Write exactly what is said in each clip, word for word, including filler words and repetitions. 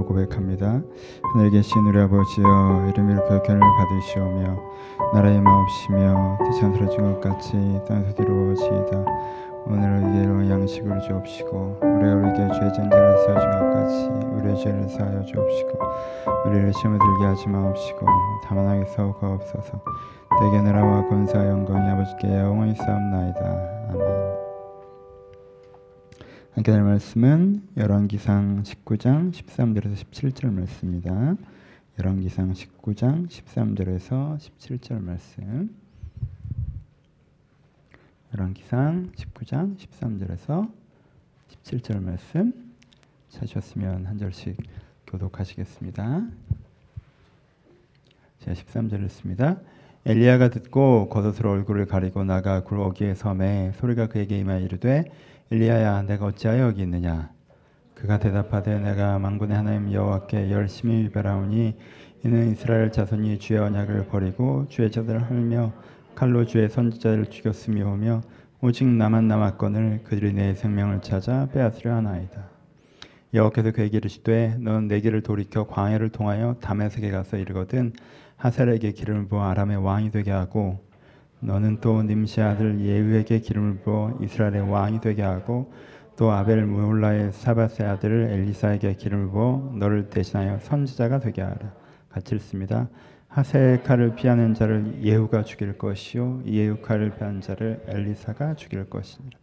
고백합니다. 하늘에 계신 우리 아버지여, 이름으로 교육견을 받으시오며 나라의 마옵시며 뜻이 하늘에 것 같이 땅에서 이루어지이다. 오늘 우리에게 양식을 주옵시고 우리가 우리에게 죄 지은 자를 사하신 것 같이 우리의 죄를 사하여 주옵시고 우리를 시험에 들게 하지 마옵시고 다만 악에서 구하옵소서. 대개 나라와 권세와 영광이 아버지께 영원히 싸움나이다. 아멘. 함께 할 말씀은 열왕기상 십구 장 십삼 절에서 십칠 절 말씀입니다. 열왕기상 십구 장 십삼 절에서 십칠 절 말씀. 열왕기상 십구 장 십삼 절에서 십칠 절 말씀 찾으셨으면 한 절씩 교독하시겠습니다. 제가 십삼 절 읽습니다. 엘리야가 듣고 겉옷으로 얼굴을 가리고 나가 굴 어귀에 섬에 소리가 그에게 임하여 이르되 엘리야야, 내가 어찌하여 여기 있느냐? 그가 대답하되 내가 만군의 하나님 여호와께 열심히 위배하오니 이는 이스라엘 자손이 주의 언약을 버리고 주의 제도를 헐며 칼로 주의 선지자를 죽였음이오며 오직 나만 남았거늘 그들이 내 생명을 찾아 빼앗으려 하나이다. 여호와께서 그에게 이르시되 너는 내 길을 돌이켜 광야를 통하여 다메섹에 가서 이르거든 하살에게 기름을 부어 아람의 왕이 되게 하고 너는 또 nim시 아들 예후에게 기름을 부어 이스라엘의 왕이 되게 하고 또 아벨 무홀라의 사밧의 아들 엘리사에게 기름을 부어 너를 대신하여 선지자가 되게 하라. 같이 읽습니다. 하세의 칼을 피하는 자를 예후가 죽일 것이요 예후 칼을 피하는 자를 엘리사가 죽일 것이니라.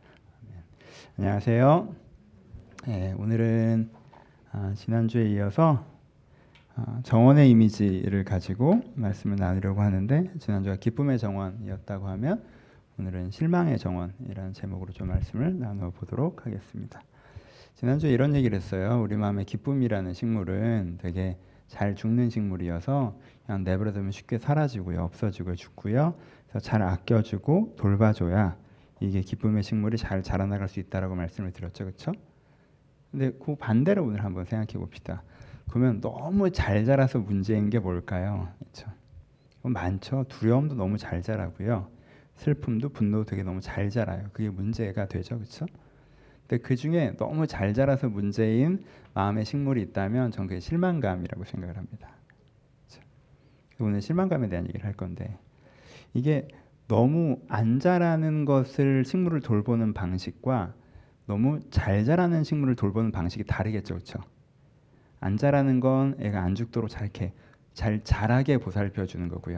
안녕하세요. 네, 오늘은 아, 지난주에 이어서 아, 정원의 이미지를 가지고 말씀을 나누려고 하는데 지난주가 기쁨의 정원이었다고 하면 오늘은 실망의 정원이라는 제목으로 좀 말씀을 나누어 보도록 하겠습니다. 지난주에 이런 얘기를 했어요. 우리 마음에 기쁨이라는 식물은 되게 잘 죽는 식물이어서 그냥 내버려두면 쉽게 사라지고요, 없어지고 죽고요. 그래서 잘 아껴주고 돌봐줘야 이게 기쁨의 식물이 잘 자라나갈 수 있다라고 말씀을 드렸죠, 그렇죠? 근데 그 반대로 오늘 한번 생각해 봅시다. 그러면 너무 잘 자라서 문제인 게 뭘까요? 그렇죠? 많죠. 두려움도 너무 잘 자라고요. 슬픔도 분노도 되게 너무 잘 자라요. 그게 문제가 되죠, 그렇죠? 근데 그 중에 너무 잘 자라서 문제인 마음의 식물이 있다면 전 그게 실망감이라고 생각을 합니다. 그렇죠? 오늘 실망감에 대한 얘기를 할 건데 이게 너무 안 자라는 것을 식물을 돌보는 방식과 너무 잘 자라는 식물을 돌보는 방식이 다르겠죠, 그렇죠? 안 자라는 건 애가 안 죽도록 잘 이렇게 잘 자라게 보살펴 주는 거고요.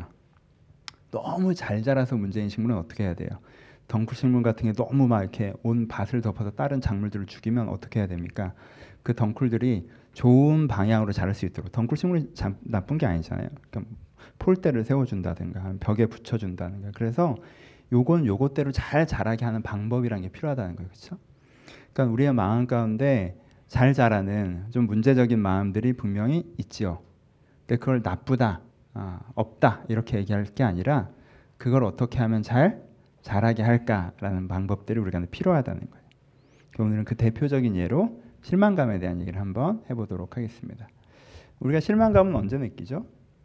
너무 잘 자라서 문제인 식물은 어떻게 해야 돼요? 덩쿨 식물 같은 게 너무 막 이렇게 온 밭을 덮어서 다른 작물들을 죽이면 어떻게 해야 됩니까? 그 덩쿨들이 좋은 방향으로 자랄 수 있도록. 덩쿨 식물이 참 나쁜 게 아니잖아요. 그러니까 폴대를 세워준다든가 벽에 붙여준다든가. 그래서 요건 요것대로 잘 자라게 하는 방법이라는 게 필요하다는 거예요, 그렇죠? 그러니까 우리의 마음 가운데 잘 자라는 좀 문제적인 마음들이 분명히 있지요. 근데 그걸 나쁘다, 아, 없다 이렇게 얘기할 게 아니라 그걸 어떻게 하면 잘 자라게 할까라는 방법들이 우리가 필요하다는 거예요. 오늘은 그 대표적인 예로 실망감에 대한 얘기를 한번 해보도록 하겠습니다. 우리가 실망감은 언제 느끼죠?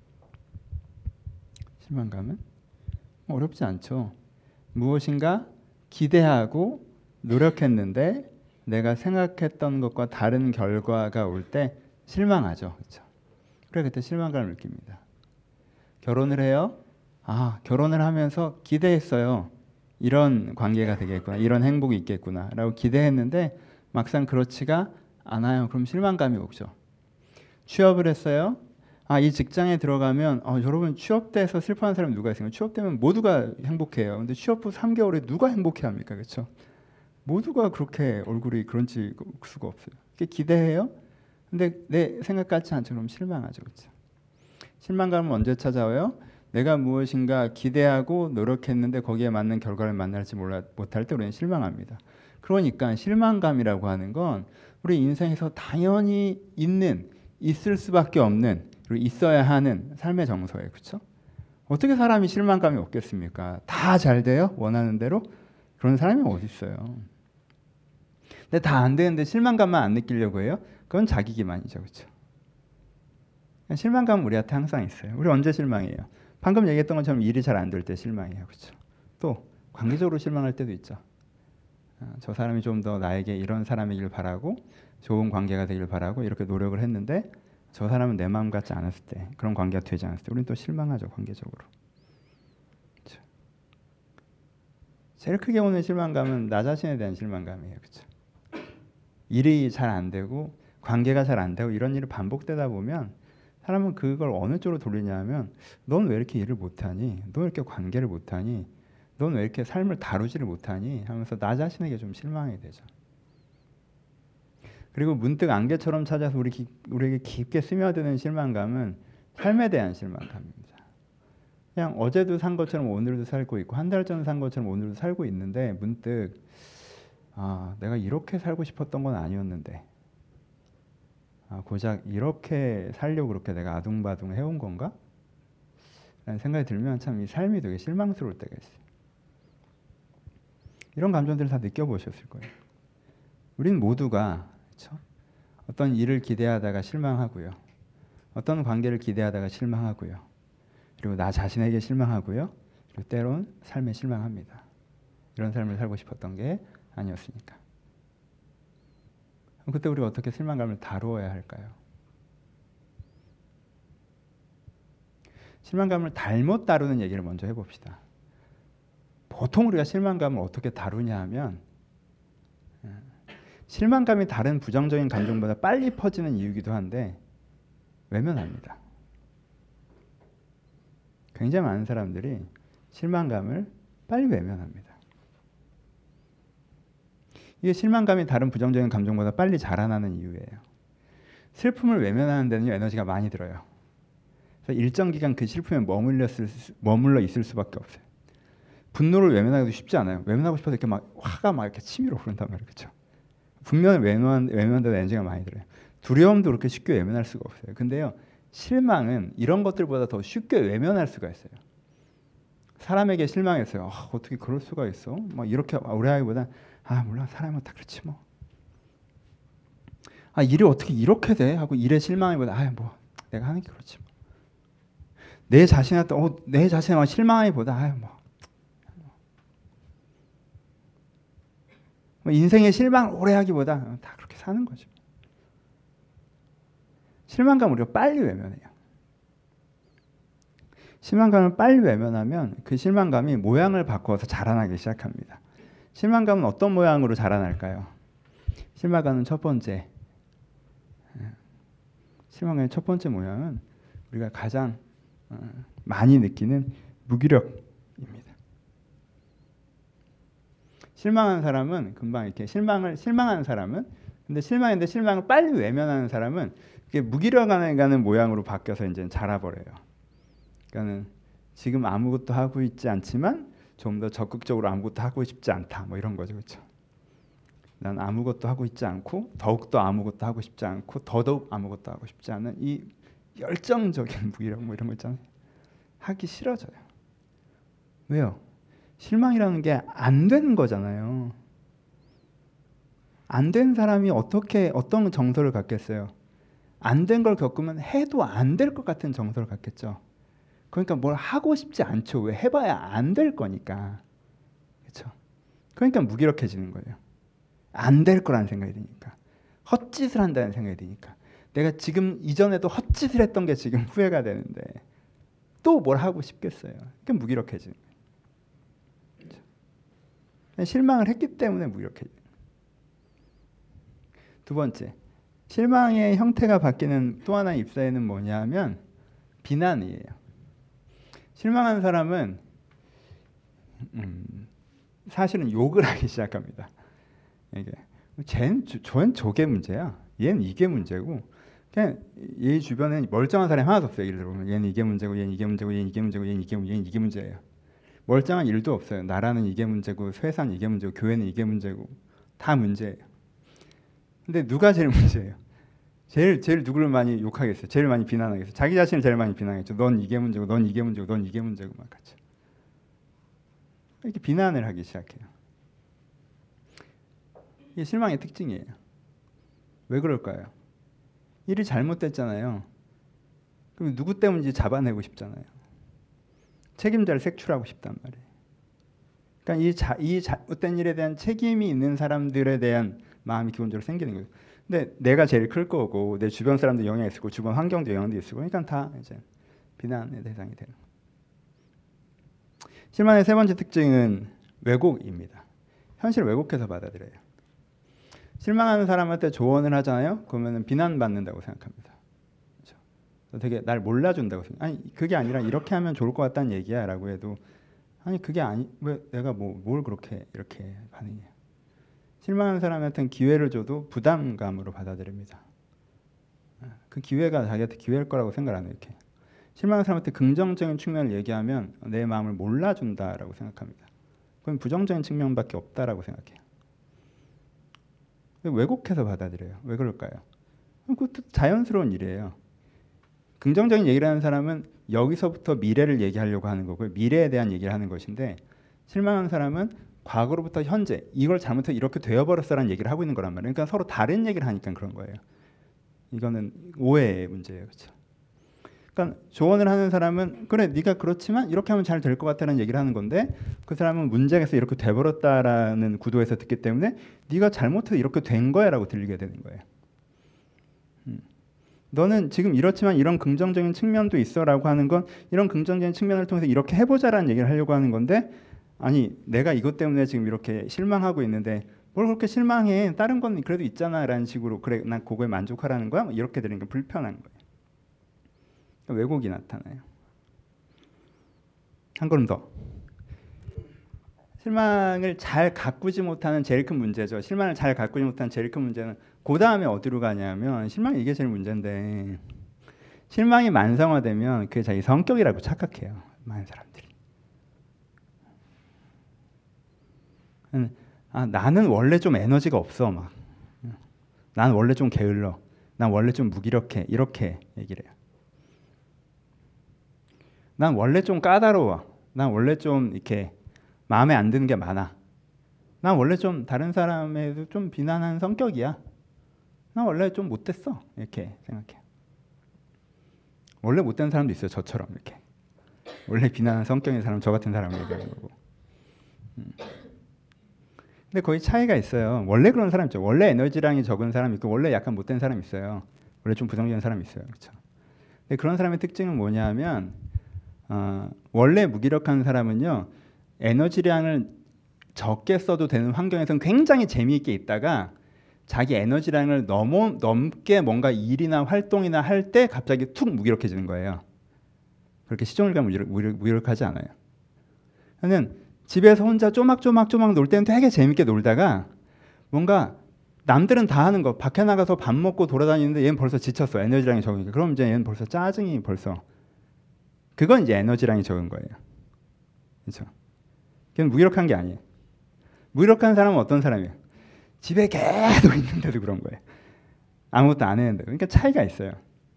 실망감은 어렵지 않죠. 무엇인가 기대하고 노력했는데 내가 생각했던 것과 다른 결과가 올 때 실망하죠. 그렇죠? 그래 그때 실망감을 느낍니다. 결혼을 해요. 아, 결혼을 하면서 기대했어요. 이런 관계가 되겠구나. 이런 행복이 있겠구나. 라고 기대했는데 막상 그렇지가 않아요. 그럼 실망감이 오죠. 취업을 했어요. 아, 이 직장에 들어가면 어, 여러분 취업돼서 슬퍼하는 사람이 누가 있습니까? 취업되면 모두가 행복해요. 근데 취업 후 삼 개월에 누가 행복해합니까? 그렇죠? 모두가 그렇게 얼굴이 그런지 수가 없어요. 기대해요. 근데 내 생각 같지 않죠. 그럼 실망하죠. 그렇죠? 실망감은 언제 찾아와요? 내가 무엇인가 기대하고 노력했는데 거기에 맞는 결과를 만날지 몰라, 못할 때 우리는 실망합니다. 그러니까 실망감이라고 하는 건 우리 인생에서 당연히 있는, 있을 수밖에 없는, 그리고 있어야 하는 삶의 정서예요. 그렇죠? 어떻게 사람이 실망감이 없겠습니까? 다 잘 돼요? 원하는 대로? 그런 사람이 어디 있어요? 근데 다 안 되는데 실망감만 안 느끼려고 해요? 그건 자기 기만이죠. 그렇죠? 실망감은 우리한테 항상 있어요. 우리 언제 실망해요? 방금 얘기했던 것처럼 일이 잘 안 될 때 실망해요. 그렇죠? 또 관계적으로 실망할 때도 있죠. 아, 저 사람이 좀 더 나에게 이런 사람이길 바라고 좋은 관계가 되길 바라고 이렇게 노력을 했는데 저 사람은 내 마음 같지 않았을 때, 그런 관계가 되지 않았을 때 우리는 또 실망하죠. 관계적으로. 그렇죠? 제일 크게 오는 실망감은 나 자신에 대한 실망감이에요. 그렇죠? 일이 잘 안 되고 관계가 잘 안 되고 이런 일이 반복되다 보면 사람은 그걸 어느 쪽으로 돌리냐 하면 넌 왜 이렇게 일을 못하니? 넌 왜 이렇게 관계를 못하니? 넌 왜 이렇게 삶을 다루지를 못하니? 하면서 나 자신에게 좀 실망이 되죠. 그리고 문득 안개처럼 찾아서 우리 기, 우리에게 깊게 스며드는 실망감은 삶에 대한 실망감입니다. 그냥 어제도 산 것처럼 오늘도 살고 있고 한 달 전 산 것처럼 오늘도 살고 있는데 문득 아, 내가 이렇게 살고 싶었던 건 아니었는데 아, 고작 이렇게 살려고 그렇게 내가 아둥바둥 해온 건가? 라는 생각이 들면 참 이 삶이 되게 실망스러울 때가 있어요. 이런 감정들을 다 느껴보셨을 거예요. 우린 모두가 그렇죠? 어떤 일을 기대하다가 실망하고요. 어떤 관계를 기대하다가 실망하고요. 그리고 나 자신에게 실망하고요. 그리고 때론 삶에 실망합니다. 이런 삶을 살고 싶었던 게 아니었으니까. 그럼 그때 우리가 어떻게 실망감을 다루어야 할까요? 실망감을 잘못 다루는 얘기를 먼저 해봅시다. 보통 우리가 실망감을 어떻게 다루냐 하면 실망감이 다른 부정적인 감정보다 빨리 퍼지는 이유이기도 한데 외면합니다. 굉장히 많은 사람들이 실망감을 빨리 외면합니다. 이게 실망감이 다른 부정적인 감정보다 빨리 자라나는 이유예요. 슬픔을 외면하는 데는 에너지가 많이 들어요. 그래서 일정 기간 그 슬픔에 머물러 있을, 수, 머물러 있을 수밖에 없어요. 분노를 외면하기도 쉽지 않아요. 외면하고 싶어서 이렇게 막 화가 막 이렇게 치밀어 오른단 말이에요. 그렇죠? 분명히 외면, 외면한데도 에너지가 많이 들어요. 두려움도 그렇게 쉽게 외면할 수가 없어요. 근데요, 실망은 이런 것들보다 더 쉽게 외면할 수가 있어요. 사람에게 실망했어요. 아, 어떻게 그럴 수가 있어? 막 이렇게 오래 하기보다 아 몰라 사람은 다 그렇지 뭐. 아 일이 어떻게 이렇게 돼? 하고 일에 실망하기보다 아 뭐 내가 하는 게 그렇지 뭐. 내 자신한테 어, 내 자신에 실망하기보다 아 뭐. 인생에 실망을 오래 하기보다 다 그렇게 사는 거죠. 실망감 우리가 빨리 외면해요. 실망감을 빨리 외면하면 그 실망감이 모양을 바꿔서 자라나기 시작합니다. 실망감은 어떤 모양으로 자라날까요? 실망감은 첫 번째, 실망감의 첫 번째 모양은 우리가 가장 많이 느끼는 무기력입니다. 실망한 사람은 금방 이렇게 실망을 실망하는 사람은 근데 실망했는데 실망을 빨리 외면하는 사람은 그게 무기력하는 모양으로 바뀌어서 이제 자라버려요. 그러니까는 지금 아무것도 하고 있지 않지만 좀 더 적극적으로 아무것도 하고 싶지 않다. 뭐 이런 거죠, 그렇죠? 난 아무것도 하고 있지 않고 더욱더 아무것도 하고 싶지 않고 더더욱 아무것도 하고 싶지 않은 이 열정적인 무기력 뭐 이런 거 있잖아요. 하기 싫어져요. 왜요? 실망이라는 게 안 되는 거잖아요. 안 된 사람이 어떻게 어떤 정서를 갖겠어요? 안 된 걸 겪으면 해도 안 될 것 같은 정서를 갖겠죠. 그러니까 뭘 하고 싶지 않죠. 왜? 해봐야 안 될 거니까. 그렇죠? 그러니까 무기력해지는 거예요. 안 될 거라는 생각이 드니까. 헛짓을 한다는 생각이 드니까. 내가 지금 이전에도 헛짓을 했던 게 지금 후회가 되는데 또 뭘 하고 싶겠어요. 그러니까 무기력해지는 거예요. 그렇죠? 실망을 했기 때문에 무기력해지는 거예요. 두 번째, 실망의 형태가 바뀌는 또 하나의 입사에는 뭐냐면 비난이에요. 실망한 사람은 음, 사실은 욕을 하기 시작합니다. 이게 쟤는 저는 저게 문제야. 얘는 이게 문제고. 그냥 얘 주변에 멀쩡한 사람이 하나도 없어요. 예를 들어보면 얘는 이게 문제고, 얘는 이게 문제고, 얘는 이게 문제고, 얘는 이게 문제고, 얘는 이게 문제예요. 멀쩡한 일도 없어요. 나라는 이게 문제고, 회사는 이게 문제고, 교회는 이게 문제고, 다 문제예요. 근데 누가 제일 문제예요? 제일 제일 누구를 많이 욕하겠어요? 제일 많이 비난하겠어요? 자기 자신을 제일 많이 비난하겠죠. 넌 이게 문제고, 넌 이게 문제고, 넌 이게 문제고 막 같이 이렇게 비난을 하기 시작해요. 이게 실망의 특징이에요. 왜 그럴까요? 일이 잘못됐잖아요. 그럼 누구 때문인지 잡아내고 싶잖아요. 책임자를 색출하고 싶단 말이에요. 그러니까 이, 자, 이 잘못된 일에 대한 책임이 있는 사람들에 대한 마음이 기본적으로 생기는 거예요. 근데 내가 제일 클 거고 내 주변 사람도 영향이 있을 거고 주변 환경도 영향도 있을 거고 그러니까 다 이제 비난의 대상이 되는 거예요. 실망의 세 번째 특징은 왜곡입니다. 현실을 왜곡해서 받아들여요. 실망하는 사람한테 조언을 하잖아요. 그러면 비난받는다고 생각합니다. 그렇죠? 되게 날 몰라준다고 생각. 아니 그게 아니라 이렇게 하면 좋을 것 같다는 얘기야라고 해도 아니 그게 아니 왜 내가 뭐 뭘 그렇게 이렇게 반응해요. 실망하는 사람한테는 기회를 줘도 부담감으로 받아들입니다. 그 기회가 자기한테 기회일 거라고 생각 안 해요. 이렇게. 실망하는 사람한테 긍정적인 측면을 얘기하면 내 마음을 몰라준다라고 생각합니다. 그럼 부정적인 측면밖에 없다라고 생각해요. 왜곡해서 받아들여요. 왜 그럴까요? 그것도 자연스러운 일이에요. 긍정적인 얘기를 하는 사람은 여기서부터 미래를 얘기하려고 하는 거고요. 미래에 대한 얘기를 하는 것인데 실망하는 사람은 과거로부터 현재 이걸 잘못해서 이렇게 되어버렸어라는 얘기를 하고 있는 거란 말이에요. 그러니까 서로 다른 얘기를 하니까 그런 거예요. 이거는 오해의 문제예요. 그렇죠? 그러니까 조언을 하는 사람은 그래 네가 그렇지만 이렇게 하면 잘 될 것 같다는 얘기를 하는 건데 그 사람은 문제가 있어 이렇게 돼버렸다라는 구도에서 듣기 때문에 네가 잘못해서 이렇게 된 거야 라고 들리게 되는 거예요. 음. 너는 지금 이렇지만 이런 긍정적인 측면도 있어 라고 하는 건 이런 긍정적인 측면을 통해서 이렇게 해보자라는 얘기를 하려고 하는 건데 아니 내가 이것 때문에 지금 이렇게 실망하고 있는데 뭘 그렇게 실망해 다른 건 그래도 있잖아 라는 식으로 그래 난 그거에 만족하라는 거야? 이렇게 들으니까 불편한 거예요. 왜곡이 나타나요. 한 걸음 더. 실망을 잘 가꾸지 못하는 제일 큰 문제죠. 실망을 잘 가꾸지 못하는 제일 큰 문제는 그 다음에 어디로 가냐면 실망이 이게 제일 문제인데 실망이 만성화되면 그게 자기 성격이라고 착각해요. 많은 사람들이. 아, 나는 원래 좀 에너지가 없어. 막. 난 원래 좀 게을러. 난 원래 좀 무기력해. 이렇게 얘기를 해요. 난 원래 좀 까다로워. 난 원래 좀 이렇게 마음에 안 드는 게 많아. 난 원래 좀 다른 사람에도 좀 비난하는 성격이야. 난 원래 좀 못됐어. 이렇게 생각해. 원래 못된 사람도 있어요. 저처럼 이렇게. 원래 비난하는 성격인 사람, 저 같은 사람을 얘기하는 거고. 음. 근데 거의 차이가 있어요. 원래 그런 사람 있죠. 원래 에너지량이 적은 사람 있고 원래 약간 못된 사람 있어요. 원래 좀 부정적인 사람 있어요. 그렇죠? 근데 그런 사람의 특징은 뭐냐면 어, 원래 무기력한 사람은요 에너지량을 적게 써도 되는 환경에서는 굉장히 재미있게 있다가 자기 에너지량을 넘어, 넘게 뭔가 일이나 활동이나 할 때 갑자기 툭 무기력해지는 거예요. 그렇게 시종일관 무기력, 무기력, 무기력하지 않아요. 저는 집에서 혼자 쪼막쪼막쪼막 놀 때는 되게 재밌게 놀다가 뭔가 남들은 다 하는 거 밖에 나가서 밥 먹고 돌아다니는데 얘는 벌써 지쳤어. 에너지량이 적으니까. 그럼 이제 얘는 벌써 짜증이 벌써 그건 이제 에너지량이 적은 거예요. 그렇죠? 그건 무기력한 게 아니에요. 무기력한 사람은 어떤 사람이에요? 집에 계속 있는데도 그런 거예요. 아무것도 안 했는데. 그러니까 차이가 있어요.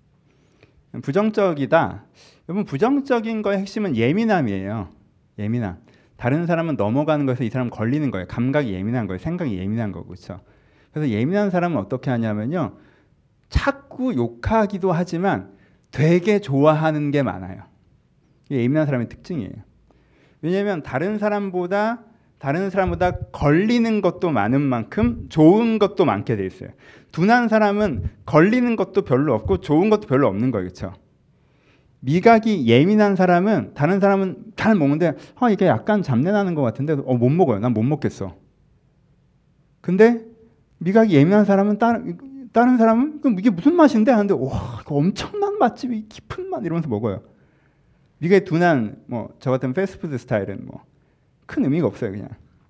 부정적이다. 여러분 부정적인 거의 핵심은 예민함이에요. 예민함. 다른 사람은 넘어가는 거에서 이 사람은 걸리는 거예요. 감각이 예민한 거예요. 생각이 예민한 거고. 그렇죠? 그래서 예민한 사람은 어떻게 하냐면요. 자꾸 욕하기도 하지만 되게 좋아하는 게 많아요. 이게 예민한 사람의 특징이에요. 왜냐하면 다른 사람보다 다른 사람보다 걸리는 것도 많은 만큼 좋은 것도 많게 돼 있어요. 둔한 사람은 걸리는 것도 별로 없고 좋은 것도 별로 없는 거예요. 그렇죠? 미각이 예민한 사람은 다른 사람은 잘 먹는데 아, 이게 약간 잡내 나는 것 같은데 어, 못 먹어요. 난 못 먹겠어. 근데 미각이 예민한 사람은 다른, 다른 사람은 그럼 이게 무슨 맛인데 하는데 와 이거 엄청난 맛집이 깊은 맛 이러면서 먹어요. 미각이 둔한 뭐 저 같은 패스트푸드 스타일은 뭐 큰 의미가 없어요. 그냥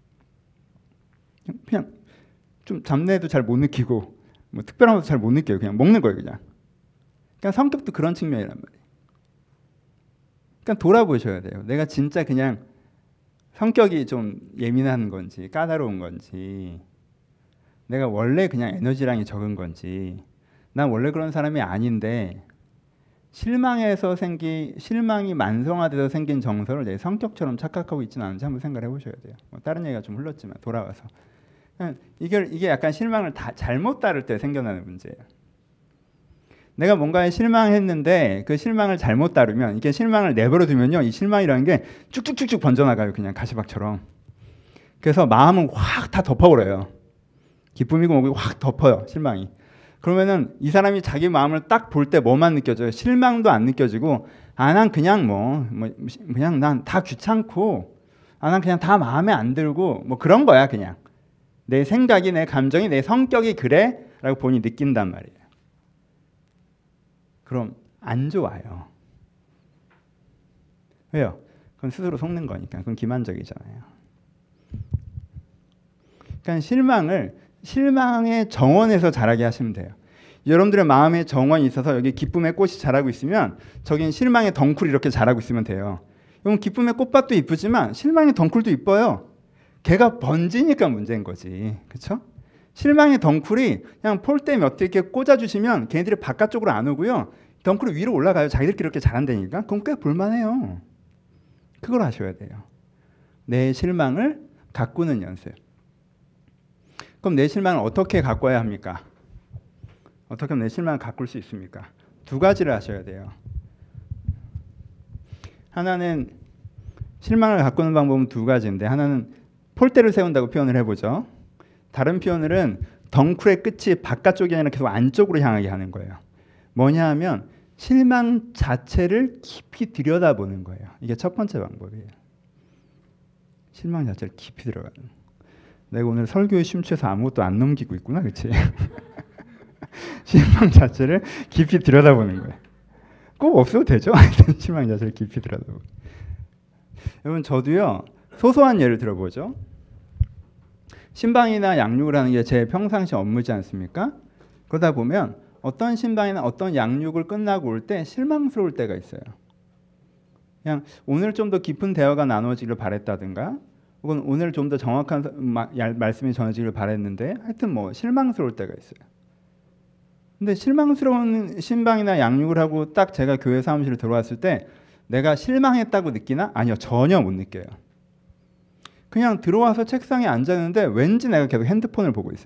그냥 좀 잡내도 잘 못 느끼고 뭐 특별한 것도 잘 못 느껴요. 그냥 먹는 거예요. 그냥 그러니까 성격도 그런 측면이란 말이에요. 그러니까 돌아보셔야 돼요. 내가 진짜 그냥 성격이 좀 예민한 건지 까다로운 건지 내가 원래 그냥 에너지량이 적은 건지 난 원래 그런 사람이 아닌데 실망해서 생기 실망이 만성화돼서 생긴 정서를 내 성격처럼 착각하고 있지는 않은지 한번 생각해 보셔야 돼요. 뭐 다른 얘기가 좀 흘렀지만 돌아와서 이게 이게 약간 실망을 다 잘못 따를 때 생겨나는 문제예요. 내가 뭔가에 실망했는데 그 실망을 잘못 따르면 이게 실망을 내버려 두면요 이 실망이라는 게 쭉쭉쭉쭉 번져나가요. 그냥 가시박처럼. 그래서 마음은 확 다 덮어버려요. 기쁨이고 뭐고 확 덮어요. 실망이. 그러면은 이 사람이 자기 마음을 딱 볼 때 뭐만 느껴져요? 실망도 안 느껴지고, 아, 난 그냥 뭐, 뭐 그냥 난 다 귀찮고, 아, 난 그냥 다 마음에 안 들고, 뭐 그런 거야, 그냥. 내 생각이, 내 감정이, 내 성격이 그래? 라고 본인이 느낀단 말이에요. 그럼 안 좋아요. 왜요? 그건 스스로 속는 거니까. 그건 기만적이잖아요. 그러니까 실망을 실망의 정원에서 자라게 하시면 돼요. 여러분들의 마음에 정원이 있어서 여기 기쁨의 꽃이 자라고 있으면 저긴 실망의 덩쿨이 이렇게 자라고 있으면 돼요. 그럼 기쁨의 꽃밭도 이쁘지만 실망의 덩쿨도 이뻐요. 걔가 번지니까 문제인 거지. 그렇죠? 실망의 덩쿨이 그냥 폴대 몇 개 이렇게 꽂아주시면 걔네들이 바깥쪽으로 안 오고요. 덩쿨이 위로 올라가요. 자기들끼리 이렇게 자란다니까. 그럼 꽤 볼만해요. 그걸 하셔야 돼요. 내 실망을 가꾸는 연습. 그럼 내 실망을 어떻게 가꿔야 합니까? 어떻게 하면 내 실망을 가꿀 수 있습니까? 두 가지를 하셔야 돼요. 하나는 실망을 가꾸는 방법은 두 가지인데, 하나는 폴대를 세운다고 표현을 해보죠. 다른 표현으로는 덩쿨의 끝이 바깥쪽이 아니라 계속 안쪽으로 향하게 하는 거예요. 뭐냐 하면 실망 자체를 깊이 들여다보는 거예요. 이게 첫 번째 방법이에요. 실망 자체를 깊이 들어가는. 내가 오늘 설교에 심취해서 아무것도 안 넘기고 있구나, 그렇지? 실망 자체를 깊이 들여다보는 거예요. 꼭 없어도 되죠. 실망 자체를 깊이 들여다보고. 여러분, 저도요, 소소한 예를 들어보죠. 신방이나 양육을 하는 게 제 평상시 업무지 않습니까? 그러다 보면 어떤 신방이나 어떤 양육을 끝나고 올 때 실망스러울 때가 있어요. 그냥 오늘 좀 더 깊은 대화가 나눠지길 바랬다든가, 혹은 오늘 좀 더 정확한 마, 말씀이 전해지길 바랬는데, 하여튼 뭐 실망스러울 때가 있어요. 근데 실망스러운 신방이나 양육을 하고 딱 제가 교회 사무실에 들어왔을 때 내가 실망했다고 느끼나? 아니요, 전혀 못 느껴요. 그냥 들어와서 책상에 앉았는데 왠지 내가 계속 핸드폰을 보고 있어요.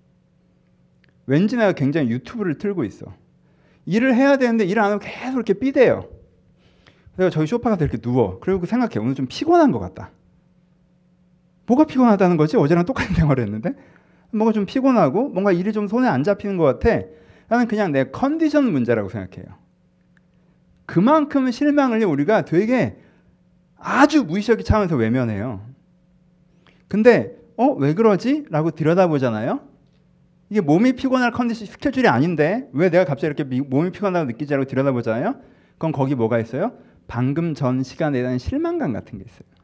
왠지 내가 굉장히 유튜브를 틀고 있어. 일을 해야 되는데 일을 안 하고 계속 이렇게 삐대요. 내가 저기 소파 가서 이렇게 누워. 그리고 생각해, 오늘 좀 피곤한 것 같다. 뭐가 피곤하다는 거지? 어제랑 똑같은 생활을 했는데 뭔가 좀 피곤하고 뭔가 일이 좀 손에 안 잡히는 것 같아. 나는 그냥 내 컨디션 문제라고 생각해요. 그만큼 실망을 우리가 되게 아주 무의식적인 차원에서 외면해요. 근데 어? 왜 그러지? 라고 들여다보잖아요. 이게 몸이 피곤할 컨디션 스케줄이 아닌데 왜 내가 갑자기 이렇게 미, 몸이 피곤하다고 느끼지라고 들여다보잖아요. 그럼 거기 뭐가 있어요? 방금 전 시간에 대한 실망감 같은 게 있어요.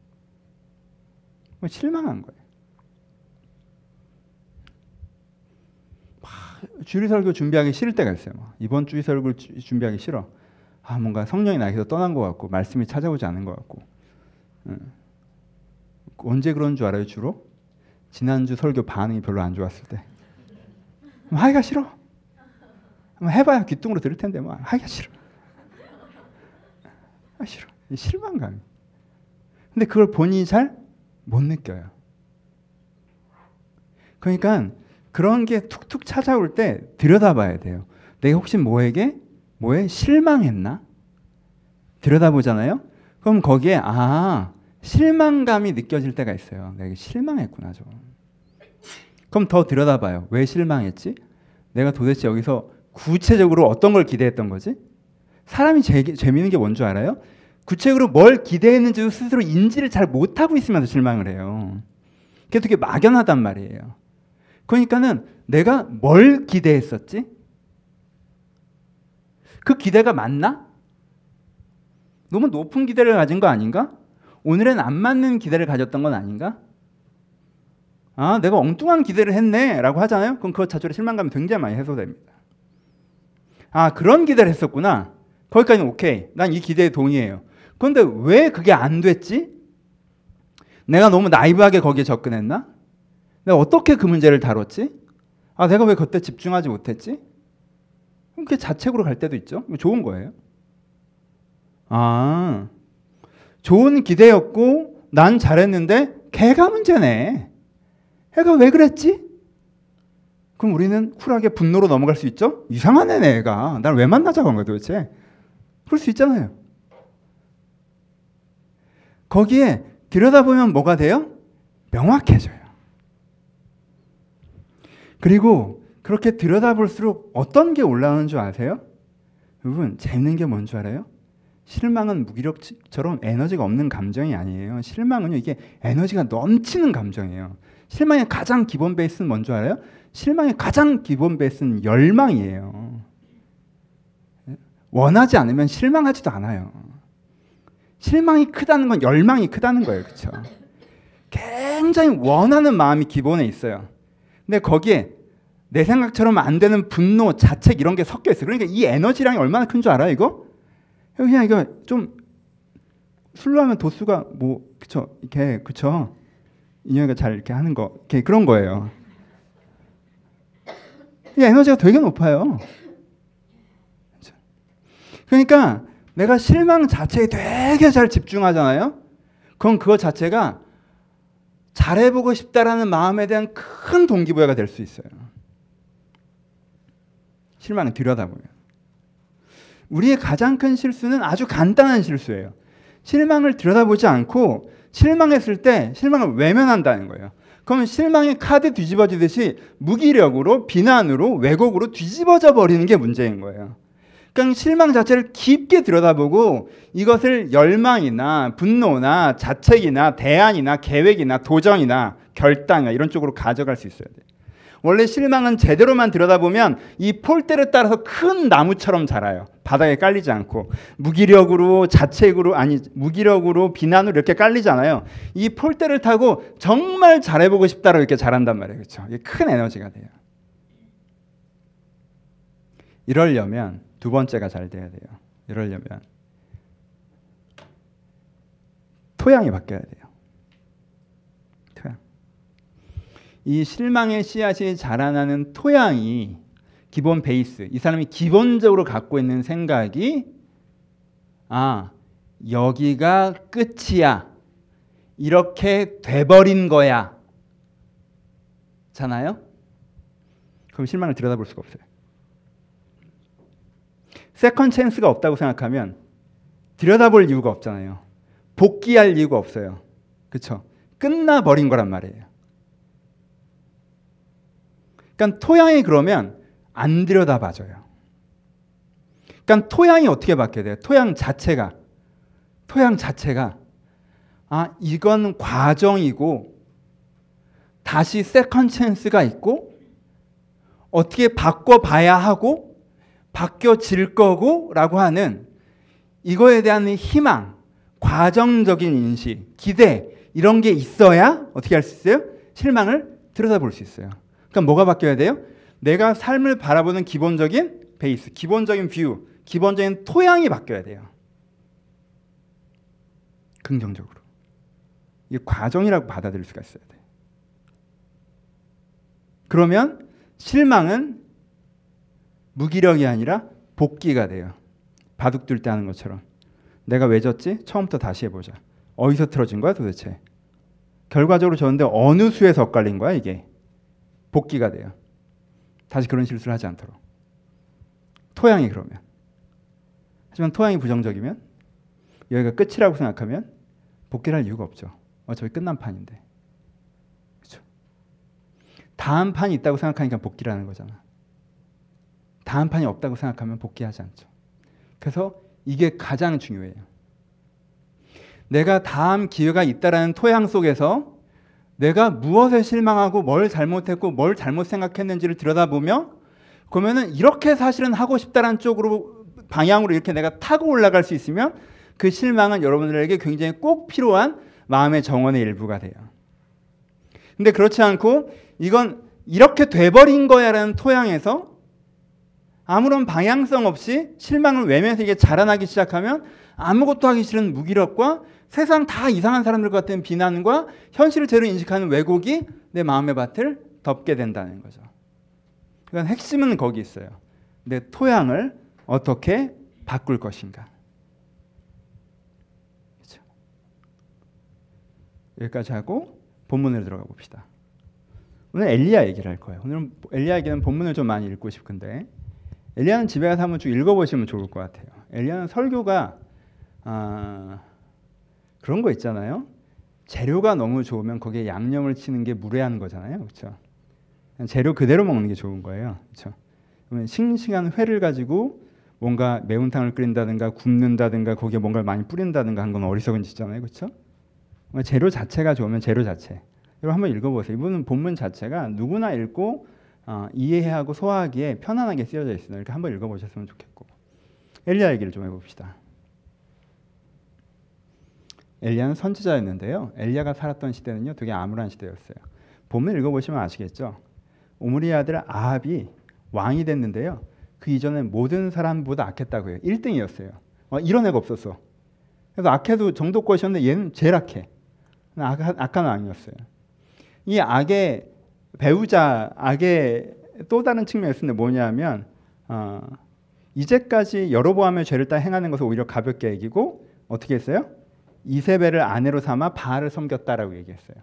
실망한 거예요. 주일 설교 준비하기 싫을 때가 있어요. 이번 주일 설교 준비하기 싫어. 아, 뭔가 성령이 나에게서 떠난 것 같고 말씀이 찾아오지 않은 것 같고. 응. 언제 그런 줄 알아요? 주로 지난주 설교 반응이 별로 안 좋았을 때. 하기가 싫어. 한번 해봐야 귀뚱으로 들을 텐데 뭐 하기가 싫어. 아, 싫어. 실망감이. 근데 그걸 본인이 잘 못 느껴요. 그러니까 그런 게 툭툭 찾아올 때 들여다봐야 돼요. 내가 혹시 뭐에게 뭐에 실망했나? 들여다보잖아요. 그럼 거기에 아 실망감이 느껴질 때가 있어요. 내가 실망했구나 좀. 그럼 더 들여다봐요. 왜 실망했지? 내가 도대체 여기서 구체적으로 어떤 걸 기대했던 거지? 사람이 재, 재미있는 게 뭔 줄 알아요? 구체적으로 뭘 기대했는지도 스스로 인지를 잘 못하고 있으면서 실망을 해요. 그게 되게 막연하단 말이에요. 그러니까는 내가 뭘 기대했었지? 그 기대가 맞나? 너무 높은 기대를 가진 거 아닌가? 오늘은 안 맞는 기대를 가졌던 건 아닌가? 아, 내가 엉뚱한 기대를 했네 라고 하잖아요. 그럼 그것 자체로 실망감이 굉장히 많이 해소됩니다. 아, 그런 기대를 했었구나. 거기까지는 오케이. 난 이 기대에 동의해요. 그런데 왜 그게 안 됐지? 내가 너무 나이브하게 거기에 접근했나? 내가 어떻게 그 문제를 다뤘지? 아, 내가 왜 그때 집중하지 못했지? 그게 자책으로 갈 때도 있죠. 좋은 거예요. 아, 좋은 기대였고 난 잘했는데 걔가 문제네. 걔가 왜 그랬지? 그럼 우리는 쿨하게 분노로 넘어갈 수 있죠? 이상한 애네, 애가. 날 왜 만나자고 한 거야 도대체? 그럴 수 있잖아요. 거기에 들여다보면 뭐가 돼요? 명확해져요. 그리고 그렇게 들여다볼수록 어떤 게 올라오는 줄 아세요? 여러분, 재밌는 게 뭔 줄 알아요? 실망은 무기력처럼 에너지가 없는 감정이 아니에요. 실망은요, 이게 에너지가 넘치는 감정이에요. 실망의 가장 기본 베이스는 뭔 줄 알아요? 실망의 가장 기본 베이스는 열망이에요. 원하지 않으면 실망하지도 않아요. 실망이 크다는 건 열망이 크다는 거예요. 그렇죠? 굉장히 원하는 마음이 기본에 있어요. 근데 거기에 내 생각처럼 안 되는 분노, 자책 이런 게 섞여 있어요. 그러니까 이 에너지량이 얼마나 큰 줄 알아요, 이거? 그냥 이거 좀 술로 하면 도수가 뭐 그쵸 이렇게 그쵸 인형이가 잘 이렇게 하는 거 이렇게 그런 거예요. 이 에너지가 되게 높아요. 그러니까 내가 실망 자체에 되게 잘 집중하잖아요. 그럼 그거 자체가 잘해보고 싶다라는 마음에 대한 큰 동기부여가 될 수 있어요. 실망을 들여다보면. 우리의 가장 큰 실수는 아주 간단한 실수예요. 실망을 들여다보지 않고 실망했을 때 실망을 외면한다는 거예요. 그러면 실망의 카드 뒤집어지듯이 무기력으로, 비난으로, 왜곡으로 뒤집어져 버리는 게 문제인 거예요. 그러니까 실망 자체를 깊게 들여다보고 이것을 열망이나 분노나 자책이나 대안이나 계획이나 도전이나 결단이나 이런 쪽으로 가져갈 수 있어야 돼요. 원래 실망은 제대로만 들여다보면 이 폴대를 따라서 큰 나무처럼 자라요. 바닥에 깔리지 않고. 무기력으로 자책으로 아니 무기력으로 비난으로 이렇게 깔리잖아요. 이 폴대를 타고 정말 잘해보고 싶다고 이렇게 자란단 말이에요. 그렇죠? 이게 큰 에너지가 돼요. 이러려면 두 번째가 잘 돼야 돼요. 이러려면 토양이 바뀌어야 돼요. 토양. 이 실망의 씨앗이 자라나는 토양이 기본 베이스. 이 사람이 기본적으로 갖고 있는 생각이 아, 여기가 끝이야. 이렇게 돼버린 거야. 잖아요? 그럼 실망을 들여다볼 수가 없어요. 세컨 찬스가 없다고 생각하면 들여다볼 이유가 없잖아요. 복귀할 이유가 없어요. 그렇죠? 끝나버린 거란 말이에요. 그러니까 토양이 그러면 안 들여다봐줘요. 그러니까 토양이 어떻게 바뀌어야 돼요? 토양 자체가 토양 자체가 아 이건 과정이고 다시 세컨 찬스가 있고 어떻게 바꿔봐야 하고 바뀌어질 거고 라고 하는 이거에 대한 희망, 과정적인 인식, 기대 이런 게 있어야 어떻게 할 수 있어요? 실망을 들여다볼 수 있어요. 그러니까 뭐가 바뀌어야 돼요? 내가 삶을 바라보는 기본적인 베이스, 기본적인 뷰, 기본적인 토양이 바뀌어야 돼요. 긍정적으로. 이게 과정이라고 받아들일 수가 있어야 돼요. 그러면 실망은 무기력이 아니라 복귀가 돼요. 바둑 둘 때 하는 것처럼. 내가 왜 졌지? 처음부터 다시 해보자. 어디서 틀어진 거야 도대체? 결과적으로 졌는데 어느 수에서 엇갈린 거야 이게? 복귀가 돼요. 다시 그런 실수를 하지 않도록. 토양이 그러면. 하지만 토양이 부정적이면 여기가 끝이라고 생각하면 복귀를 할 이유가 없죠. 어차피 끝난 판인데. 그렇죠? 다음 판이 있다고 생각하니까 복귀를 하는 거잖아. 다음 판이 없다고 생각하면 복귀하지 않죠. 그래서 이게 가장 중요해요. 내가 다음 기회가 있다라는 토양 속에서 내가 무엇에 실망하고 뭘 잘못했고 뭘 잘못 생각했는지를 들여다보며 그러면은 이렇게 사실은 하고 싶다라는 쪽으로 방향으로 이렇게 내가 타고 올라갈 수 있으면 그 실망은 여러분들에게 굉장히 꼭 필요한 마음의 정원의 일부가 돼요. 근데 그렇지 않고 이건 이렇게 돼버린 거야라는 토양에서 아무런 방향성 없이 실망을 외면해서 이게 자라나기 시작하면 아무것도 하기 싫은 무기력과 세상 다 이상한 사람들 같은 비난과 현실을 제대로 인식하는 왜곡이 내 마음의 밭을 덮게 된다는 거죠. 그러니까 핵심은 거기 있어요. 내 토양을 어떻게 바꿀 것인가. 그렇죠? 여기까지 하고 본문으로 들어가 봅시다. 오늘 엘리야 얘기를 할 거예요. 오늘 엘리야 얘기는 본문을 좀 많이 읽고 싶은데 엘리야는 집에 가서 한번 쭉 읽어보시면 좋을 것 같아요. 엘리야는 설교가 아, 그런 거 있잖아요. 재료가 너무 좋으면 거기에 양념을 치는 게 무례한 거잖아요. 그렇죠? 재료 그대로 먹는 게 좋은 거예요. 그렇죠? 그러면 싱싱한 회를 가지고 뭔가 매운탕을 끓인다든가 굽는다든가 거기에 뭔가를 많이 뿌린다든가 한 건 어리석은 짓잖아요. 그렇죠? 재료 자체가 좋으면 재료 자체. 여러분 한번 읽어보세요. 이분은 본문 자체가 누구나 읽고 어, 이해하고 소화하기에 편안하게 쓰여져 있어요. 이렇게 한번 읽어보셨으면 좋겠고. 엘리야 얘기를 좀 해봅시다. 엘리야는 선지자였는데요. 엘리야가 살았던 시대는요, 되게 암울한 시대였어요. 본문 읽어보시면 아시겠죠. 오므리의 아들 아합이 왕이 됐는데요. 그 이전에 모든 사람보다 악했다고 해요. 일 등이었어요. 어, 이런 애가 없었어. 그래서 악해도 정도껏이었는데 얘는 제일 악해. 악, 악한 왕이었어요. 이 악의 배우자, 악의 또 다른 측면이었는데 뭐냐면 어, 이제까지 여로보암의 죄를 다 행하는 것을 오히려 가볍게 여기고 어떻게 했어요? 이세벨을 아내로 삼아 바알을 섬겼다라고 얘기했어요.